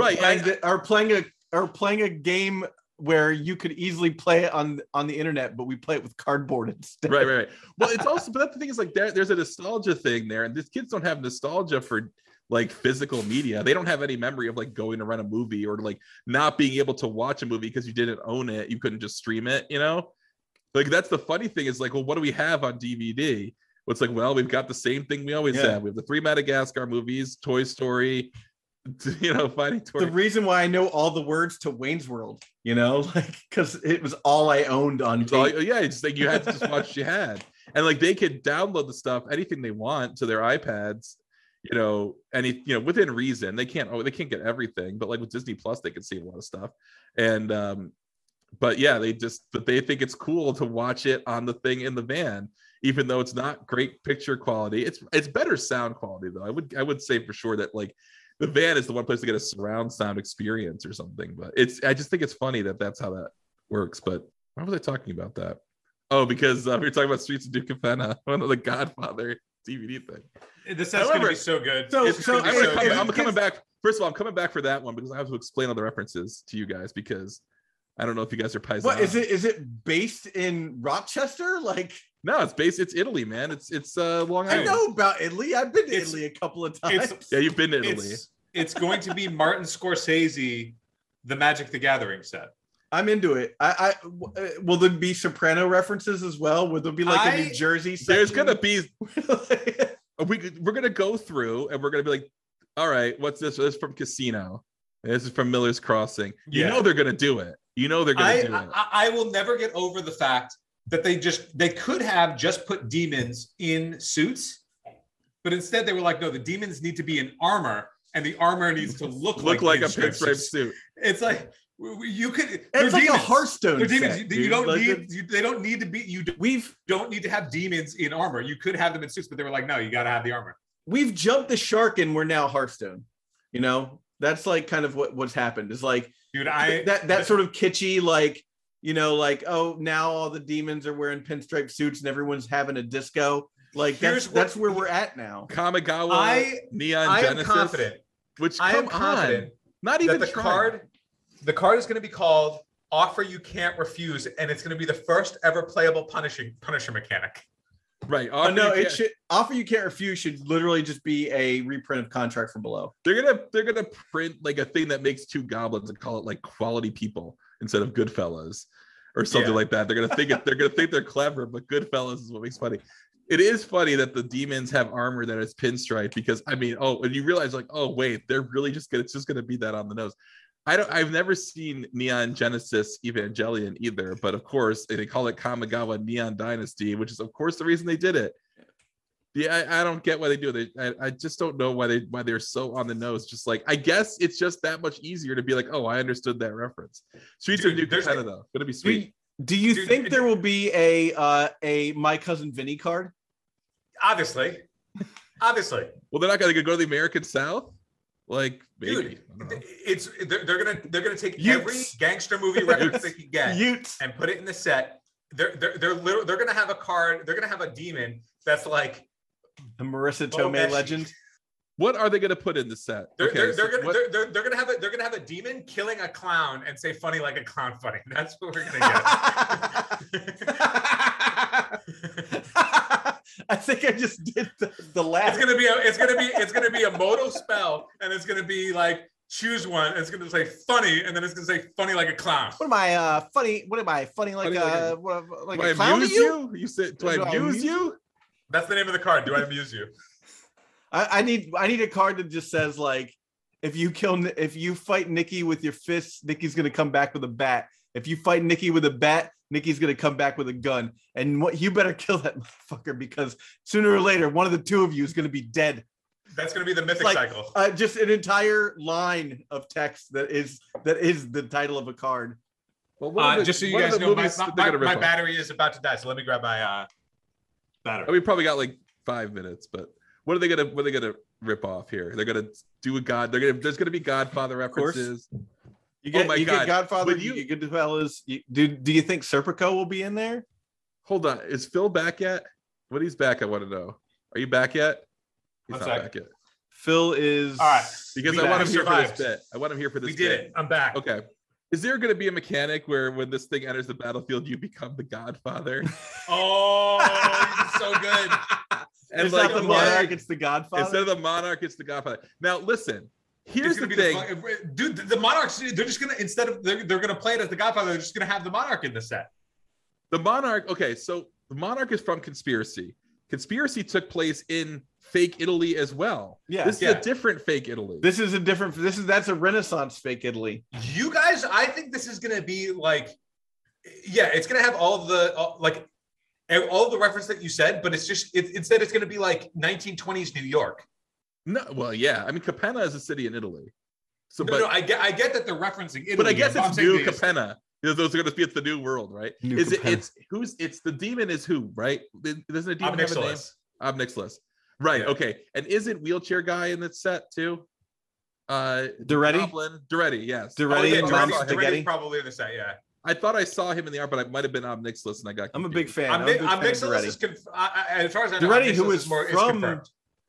playing a game where you could easily play it on the internet, but we play it with cardboard instead. Right. Well, it's also, but that's the thing is, like, there's a nostalgia thing there, and these kids don't have nostalgia for like physical media. They don't have any memory of like going to rent a movie or like not being able to watch a movie because you didn't own it. You couldn't just stream it, Like, that's the funny thing is, like, well, what do we have on DVD? Well, it's like, well, we've got the same thing we always have. We have the 3 Madagascar movies, Toy Story, Finding Dory. The reason why I know all the words to Wayne's World, like, because it was all I owned on tape. It's like you had to just watch what you had. And like they could download the stuff, anything they want to their iPads, within reason. They can't get everything, but like with Disney Plus, they can see a lot of stuff. And but yeah, they think it's cool to watch it on the thing in the van, even though it's not great picture quality. It's better sound quality though. I would say for sure that like the van is the one place to get a surround sound experience or something. But I just think it's funny that that's how that works. But why was I talking about that? Oh, because we were talking about Streets of Duke Capenna, one of the Godfather DVD thing. This is going to be so good. I'm coming back. First of all, I'm coming back for that one because I have to explain all the references to you guys because I don't know if you guys are Paisan. What is it? Is it based in Rochester? Like, no, it's Italy, man. It's Long Island. I know about Italy. I've been to Italy a couple of times. Yeah, you've been to Italy. It's going to be Martin Scorsese, the Magic the Gathering set. I'm into it. Will there be Soprano references as well? Will there be like a New Jersey section? There's gonna be. We're gonna go through and we're gonna be like, all right, what's this? This is from Casino. This is from Miller's Crossing. You know they're gonna do it. You know they're gonna do it. I will never get over the fact that they could have just put demons in suits, but instead they were like, no, the demons need to be in armor, and the armor needs to look like a pinstripe suit. It's like you could. It's like demons. A Hearthstone. They're demons. Set, you don't need. They don't need to be. We don't need to have demons in armor. You could have them in suits, but they were like, no, you got to have the armor. We've jumped the shark, and we're now Hearthstone. You know, that's like kind of what's happened. Is like, dude, that sort of kitschy, like, you know, like, oh, now all the demons are wearing pinstripe suits and everyone's having a disco. Like that's where we're at now. Kamigawa, Neon Genesis. I am confident. I am confident. Not even the card. The card is going to be called Offer You Can't Refuse, and it's going to be the first ever playable Punisher mechanic. Right. Offer You Can't Refuse should literally just be a reprint of Contract from Below. They're gonna print like a thing that makes two goblins and call it like Quality People instead of Goodfellas or something like that. They're gonna think they're clever, but Goodfellas is what makes funny. It is funny that the demons have armor that is pinstripe because I mean, and you realize like, oh wait, they're really it's just gonna be that on the nose. I've never seen Neon Genesis Evangelion either, but of course they call it Kamigawa Neon Dynasty, which is of course the reason they did it. Yeah, I don't get why they do it. I just don't know why they're so on the nose. Just like, I guess it's just that much easier to be like, oh, I understood that reference. Streets of Duke Capenna though, gonna be sweet. Do you think there will be a My Cousin Vinny card? Obviously. Well, they're not gonna go to the American South. Like, maybe. Dude, they're gonna take every gangster movie reference they can get and put it in the set. They're gonna have a card. They're gonna have a demon that's like the Marissa Tomei legend. What are they gonna put in the set? They're gonna have a demon killing a clown and say funny like a clown funny. That's what we're gonna get. I think I just did the last. It's gonna be a moto spell, and it's gonna be like choose one. And it's gonna say funny, and then it's gonna say funny like a clown. What am I funny? What am I funny like a clown to you? You said, do I amuse you? That's the name of the card. Do I amuse you? I need a card that just says like, if you fight Nikki with your fists, Nikki's gonna come back with a bat. If you fight Nikki with a bat, Nikki's gonna come back with a gun. And you better kill that motherfucker because sooner or later, one of the two of you is gonna be dead. That's gonna be the mythic cycle. Just an entire line of text that is the title of a card. Well, just so you guys know, my battery is about to die. So let me grab my battery. We probably got like 5 minutes, but what are they gonna rip off here? They're gonna do there's gonna be Godfather references. You get Godfather. You get Goodfellas. Do you think Serpico will be in there? Hold on, is Phil back yet? When he's back, I want to know. Are you back yet? He's not back yet. Phil is all right because I want him here for this bit. I want him here for this. We did it. I'm back. Okay. Is there going to be a mechanic where when this thing enters the battlefield, you become the Godfather? Oh, so good. And it's not the monarch, it's the Godfather. Instead of the monarch, it's the Godfather. Now, listen. Here's the thing, dude. The monarchs, they're just gonna they're gonna play it as the Godfather. They're just gonna have the monarch in the set. The monarch. Okay, so the monarch is from Conspiracy. Conspiracy took place in fake Italy as well. Yeah, this is a different fake Italy. That's a Renaissance fake Italy. You guys, I think this is gonna be like, it's gonna have all of the all of the reference that you said, but instead it's gonna be like 1920s New York. No, well, yeah. I mean, Capenna is a city in Italy. So, I get that they're referencing Italy. But I guess it's new Capenna. Those are going to be it's the new world, right? Capenna. It's the demon is who, right? Doesn't a demon have a name? Ob Nixilis. Right. Yeah. Okay. And isn't Wheelchair Guy in that set too? Duretti? Duretti, yes. Duretti and Mom Duretti's Spaghetti. probably in the set. Yeah. I thought I saw him in the art, but I might have been on Nick's list, and I got. I'm a confused. big fan. I'm I'm a big fan of Nick's list is as far as I know, Duretti, Nick's who list is is from confirmed.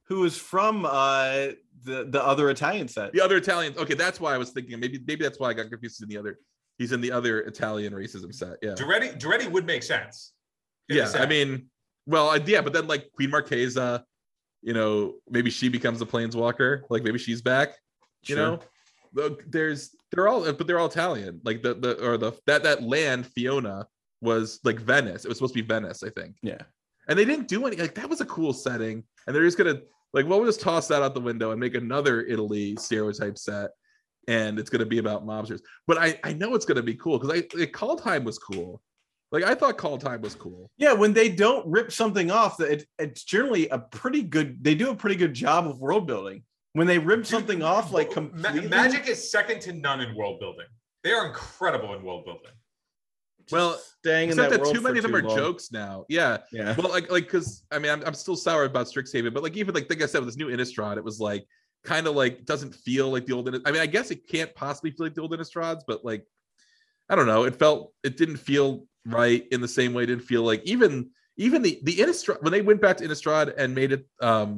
the other Italian set. The other Italians. Okay, that's why I was thinking. Maybe that's why I got confused in the other. He's in the other Italian racism set. Yeah. Duretti would make sense. Yeah, I mean, well, yeah, but then like Queen Marquesa, maybe she becomes a planeswalker. Like maybe she's back. Sure. They're all Italian. Like that land Fiona was like Venice. It was supposed to be Venice, I think. Yeah. And they didn't do any. Like that was a cool setting, and they're just gonna like, well, we'll just toss that out the window and make another Italy stereotype set, and it's gonna be about mobsters. But I know it's gonna be cool because Kaldheim was cool. Like I thought Kaldheim was cool. Yeah, when they don't rip something off, it's generally a pretty good. They do a pretty good job of world building. When they rip something off, like completely. Magic is second to none in world building. They are incredible in world building. Well, staying in except that that world too many of them for are too long. jokes now. Yeah. Yeah. Well, like because I mean I'm still sour about Strixhaven, but like even like I said with this new Innistrad, it was like kind of like doesn't feel like the old. I mean, I guess it can't possibly feel like the old Innistrads, but like I don't know. It didn't feel right in the same way. It didn't feel like even the Innistrad when they went back to Innistrad and made it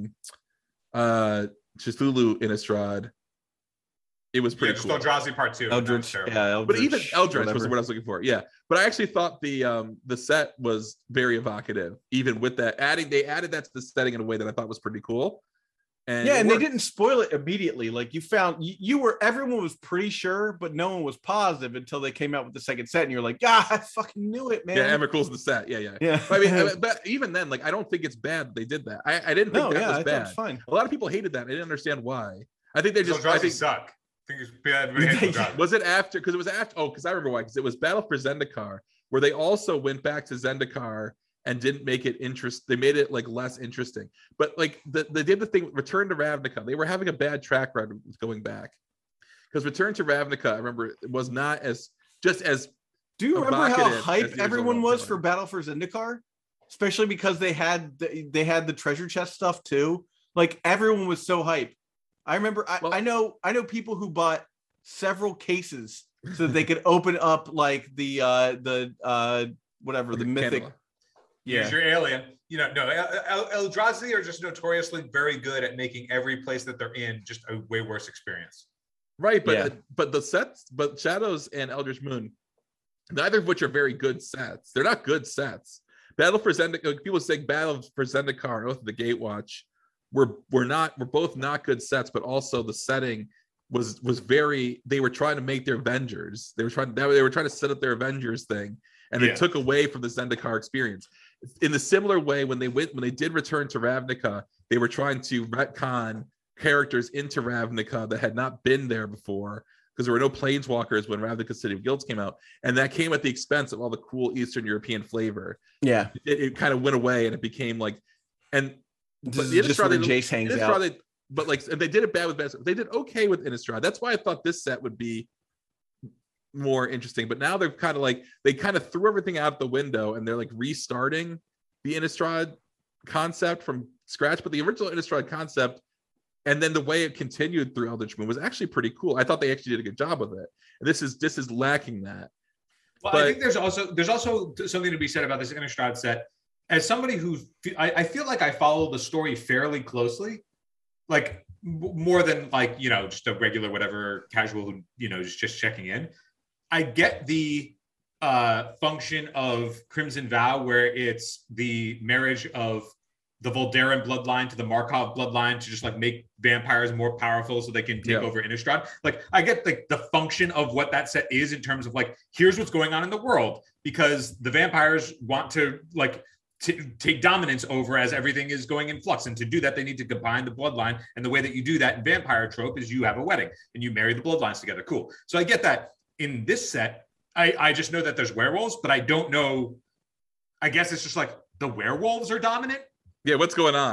Cthulhu Innistrad, it was pretty cool. Eldrazi Part 2. Eldritch, But even Eldritch was whatever. what I was looking for. Yeah, but I actually thought the set was very evocative. Even with that, they added that to the setting in a way that I thought was pretty cool. And yeah, and they didn't spoil it immediately. Like everyone was pretty sure, but no one was positive until they came out with the second set, and you're like, yeah, I fucking knew it, man. Yeah, Emrakul's the set. Yeah. Yeah. I mean, but even then, like, I don't think it's bad they did that. I didn't think that was I bad. thought it was fine. A lot of people hated that. I didn't understand why. I think they just. Eldrazi suck. I think everybody hates Eldrazi. Was it after? Because it was after. Oh, because I remember why. Because it was Battle for Zendikar, where they also went back to Zendikar and didn't make it They made it like less interesting. But like they did the thing, Return to Ravnica. They were having a bad track record going back. Because Return to Ravnica, I remember it was not as just as. Do you remember how evocative as hype the everyone original was one. for Battle for Zendikar? Especially because they had the treasure chest stuff too. Like everyone was so hype. I remember I know people who bought several cases so that they could open up like the whatever the mythic. Candela. Use your alien. Eldrazi are just notoriously very good at making every place that they're in just a way worse experience. Right, but Yeah. but the sets, but Shadows and Eldritch Moon, neither of which are very good sets. They're not good sets. Battle for Zendikar, people say Battle for Zendikar and Oath of the Gatewatch we're both not good sets, but also the setting was very. They were trying to make their Avengers. They were trying to set up their Avengers thing, and it took away from the Zendikar experience. In the similar way, when they did Return to Ravnica, they were trying to retcon characters into Ravnica that had not been there before, because there were no planeswalkers when Ravnica City of Guilds came out, and that came at the expense of all the cool Eastern European flavor. Yeah, it kind of went away, and it became like, and this is just where Jace hangs out. But like they did it bad with They did okay with Innistrad. That's why I thought this set would be more interesting. But now they're kind of like they kind of threw everything out the window, and they're like restarting the Innistrad concept from scratch. But the original Innistrad concept, and then the way it continued through Eldritch Moon was actually pretty cool. I thought they actually did a good job with it. And this is lacking that. Well, I think there's also something to be said about this Innistrad set. As somebody who I feel like I follow the story fairly closely, like more than like, just a regular whatever casual who, just checking in. I get the function of Crimson Vow, where it's the marriage of the Voldaren bloodline to the Markov bloodline to just like make vampires more powerful so they can take over Innistrad. Like I get the function of what that set is in terms of like, here's what's going on in the world, because the vampires want to like take dominance over as everything is going in flux. And to do that, they need to combine the bloodline. And the way that you do that in vampire trope is you have a wedding and you marry the bloodlines together. Cool. So I get that. In this set, I just know that there's werewolves, but I don't know. I guess it's just like the werewolves are dominant. Yeah, what's going on?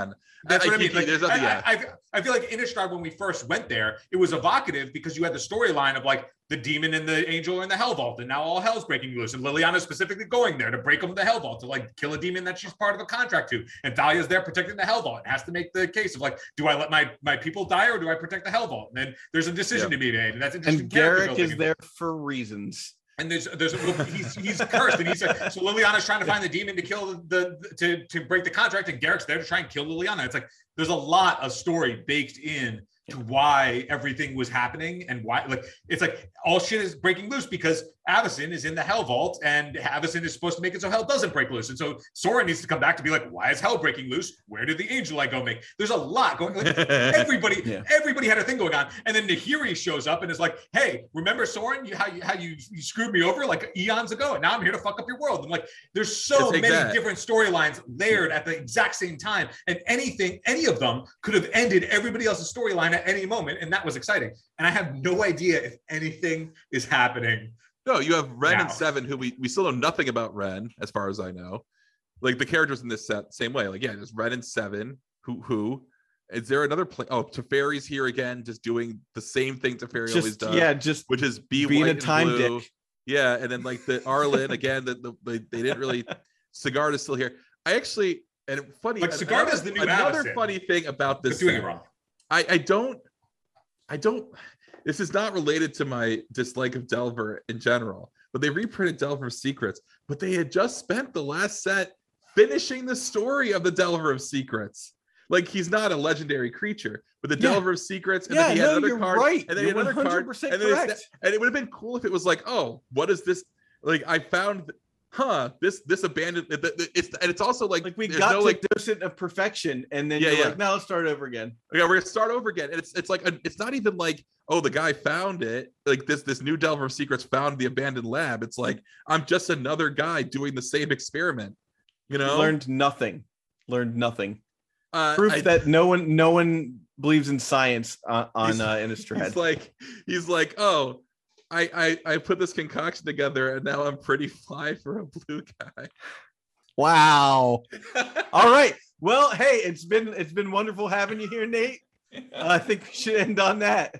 That's what I mean. Like, there's nothing, I feel like Innistrad, when we first went there, it was evocative because you had the storyline of like the demon and the angel are in the Hell Vault, and now all hell's breaking loose. And Liliana specifically going there to break them the Hell Vault, to like kill a demon that she's part of a contract to. And Thalia's there protecting the Hell Vault and has to make the case of like, do I let my people die or do I protect the Hell Vault? And then there's a decision to be made, and that's interesting. And Garrick is there for reasons. And he's cursed, and he's like, so Liliana's trying to find the demon to kill to break the contract, and Garrick's there to try and kill Liliana. It's like there's a lot of story baked in to why everything was happening, and why, like, it's like all shit is breaking loose because Avacyn is in the Hell Vault, and Avacyn is supposed to make it so hell doesn't break loose. And so Sora needs to come back to be like, why is hell breaking loose? Where did the angel I go make? There's a lot going on. Like, everybody had a thing going on. And then Nahiri shows up and is like, hey, remember Soren, how you screwed me over like eons ago, and now I'm here to fuck up your world. And like, there's so many different storylines layered at the exact same time. And any of them could have ended everybody else's storyline at any moment. And that was exciting. And I have no idea if anything is happening. No, you have Ren and Seven, who we still know nothing about Ren, as far as I know. Like the characters in this set, same way. Like, yeah, there's Ren and Seven. Who? Is there another play? Oh, Teferi's here again, just doing the same thing Teferi always does. Yeah, just which is be being white a time and blue. dick. Yeah, and then like the Arlen again. They didn't really. Sigarda's still here. I actually, and funny. Like Sigarda's the new another Avacyn. funny thing about this. Doing it wrong. I don't. This is not related to my dislike of Delver in general, but they reprinted Delver Secrets, but they had just spent the last set finishing the story of the Delver of Secrets. Like, he's not a legendary creature, but the Delver of Secrets, and then he had another card, right. and then he had another card, and then and it would have been cool if it was like, oh, what is this? Like, I found, this abandoned. It's also like we got to docent of perfection, and then you're like, now let's start over again. Okay, we're gonna start over again, and it's like it's not even like, oh, the guy found it. Like this new Delver of Secrets found the abandoned lab. It's like, I'm just another guy doing the same experiment. You know, learned nothing. Proof that no one believes in science on Innistrad. He's like, oh, I put this concoction together, and now I'm pretty fly for a blue guy. Wow. All right. Well, hey, it's been wonderful having you here, Nate. I think we should end on that.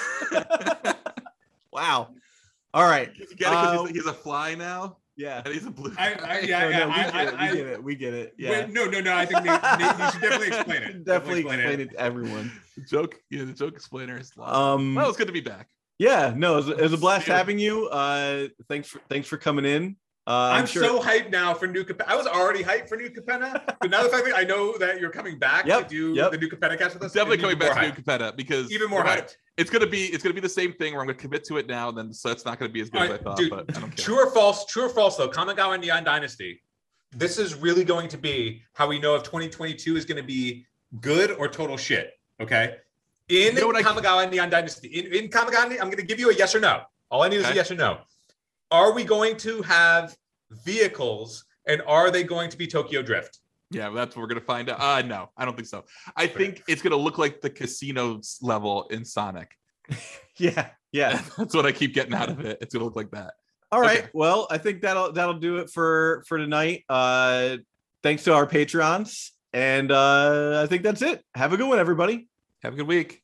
Wow. All right. He's a fly now. Yeah. And he's a blue. We get it. Yeah. Wait, no. I think Nate, you should definitely explain it. Definitely explain it to everyone. The joke explainer is well, it's good to be back. Yeah, no, it was a blast having you. Thanks for coming in. I'm so hyped now for New Capenna. I was already hyped for New Capenna, but now the fact that I know that you're coming back to do the New Capenna cast with us, definitely coming back to New Capenna, because even more hyped. It's gonna be the same thing where I'm gonna commit to it now, then so it's not gonna be as good as I thought. Dude, but I don't care. True or false though, Kamigawa and Neon Dynasty. This is really going to be how we know if 2022 is going to be good or total shit. Okay. In Kamigawa and Neon Dynasty, in Kamigawa, I'm going to give you a yes or no. All I need is a yes or no. Are we going to have vehicles, and are they going to be Tokyo Drift? Yeah, that's what we're going to find out. No, I don't think so. I think it's going to look like the casinos level in Sonic. Yeah. That's what I keep getting out of it. It's going to look like that. All right. Okay. Well, I think that'll do it for tonight. Thanks to our Patreons, and I think that's it. Have a good one, everybody. Have a good week.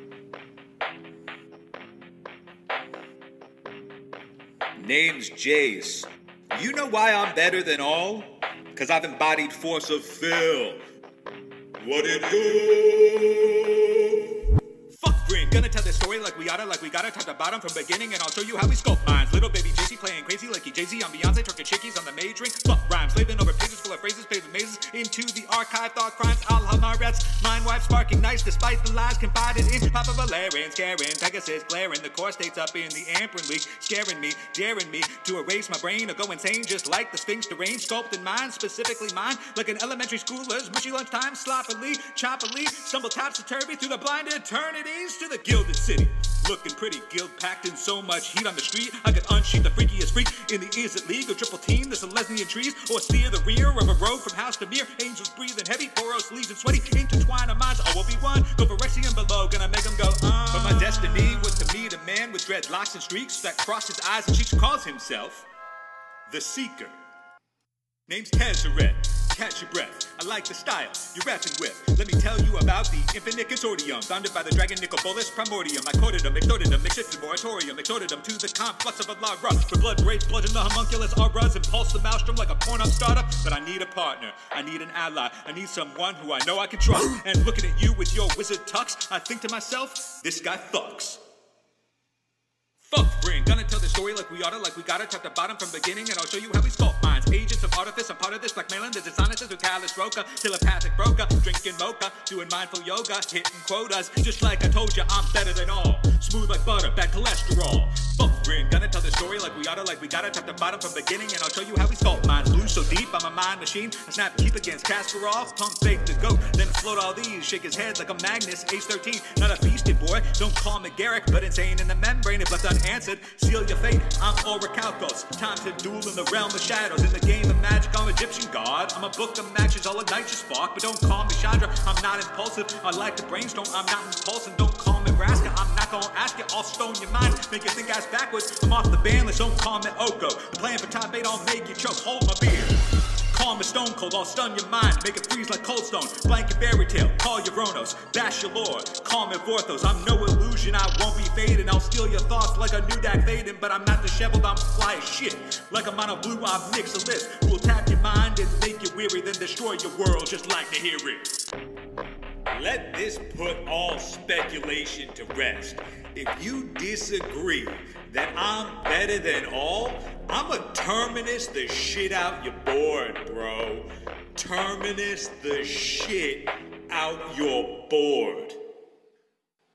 Name's Jace. You know why I'm better than all? Cause I've embodied force of Phil. What it do? Fuck Grin, gonna tell this story like we gotta top to bottom from beginning, and I'll show you how we sculpt minds. Little baby JC playing crazy like he Jay-Z on Beyonce, talking chickies on the May drink. Fuck rhymes, slaving over pages full of phrases, paving mazes into the archive. Thought crimes, I'll have my rats. Mind wipe sparking nights despite the lies confided in. Papa Valerian, scaring, Pegasus glaring. The core states up in the Amperin League, scaring me, daring me to erase my brain or go insane, just like the Sphinx deranged. Sculpted mind, specifically mine, like an elementary schooler's mushy lunchtime, sloppily, choppily, stumble topsy-turvy through the blind eternities to the gilded city. Looking pretty guild-packed in so much heat on the street, I could unsheath the freakiest freak in the Is It League, or triple team the Selesnian trees, or steer the rear of a road from house to mirror. Angels breathing heavy, poros leaves and sweaty, intertwine our minds, all will be one. Go for Rexian below, gonna make them go, But my destiny was to meet a man with dreadlocks and streaks that cross his eyes and cheeks, calls himself the Seeker. Name's Tezzeret. catch your breath. I like the style you're rapping with. Let me tell you about the infinite consortium, founded by the dragon Nicobolus Primordium. I quoted them, extorted them, shifted moratorium, extorted them to the complex of a lagra. For blood rage, bludgeon the homunculus auras, impulse the maelstrom like a porn-up startup. But I need a partner, I need an ally, I need someone who I know I can trust. And looking at you with your wizard tux, I think to myself, this guy fucks. Fuck brain, gonna tell the story like we oughta, like we gotta top the bottom from beginning, and I'll show you how we sculpt minds. Agents of artifice, I'm part of this blackmailing the dishonesters with callous roca, telepathic broker, drinking mocha, doing mindful yoga, hitting quotas. Just like I told you, I'm better than all. Smooth like butter, bad cholesterol. Fuck brain, gonna tell the story like we oughta, like we gotta top the bottom from beginning, and I'll show you how we sculpt minds. Lose so deep, I'm a mind machine. I snap keep against Kasparov, pump fake the goat, then float all these. Shake his head like a Magnus, age 13. Not a feasted boy, don't call me Garrick, but insane in the membrane if left unanswered. Seal your fate, I'm Orichalcos. Time to duel in the realm of shadows. In the game of magic, I'm Egyptian god. I'm a book of matches, I'll ignite your spark. But don't call me Chandra, I'm not impulsive. I like to brainstorm, I'm not impulsive. Don't call me Raska, I'm not gonna ask you. I'll stone your mind, make you think ass backwards. I'm off the ban list, don't call me Oko. I'm playing for top 8, I'll make you choke. Hold my beer. Call me Stone Cold, I'll stun your mind, make it freeze like cold stone. Blank your fairy tale, call your Ronos, bash your lord, call me Vorthos. I'm no illusion, I won't be fading. I'll steal your thoughts like a new Dak Thaden, but I'm not disheveled, I'm fly as shit. Like I'm on a blue, I'm Nixalis, who will tap your mind and make you weary, then destroy your world, just like to hear it. Let this put all speculation to rest. If you disagree that I'm better than all, I'ma terminus the shit out your board, bro. Terminus the shit out your board.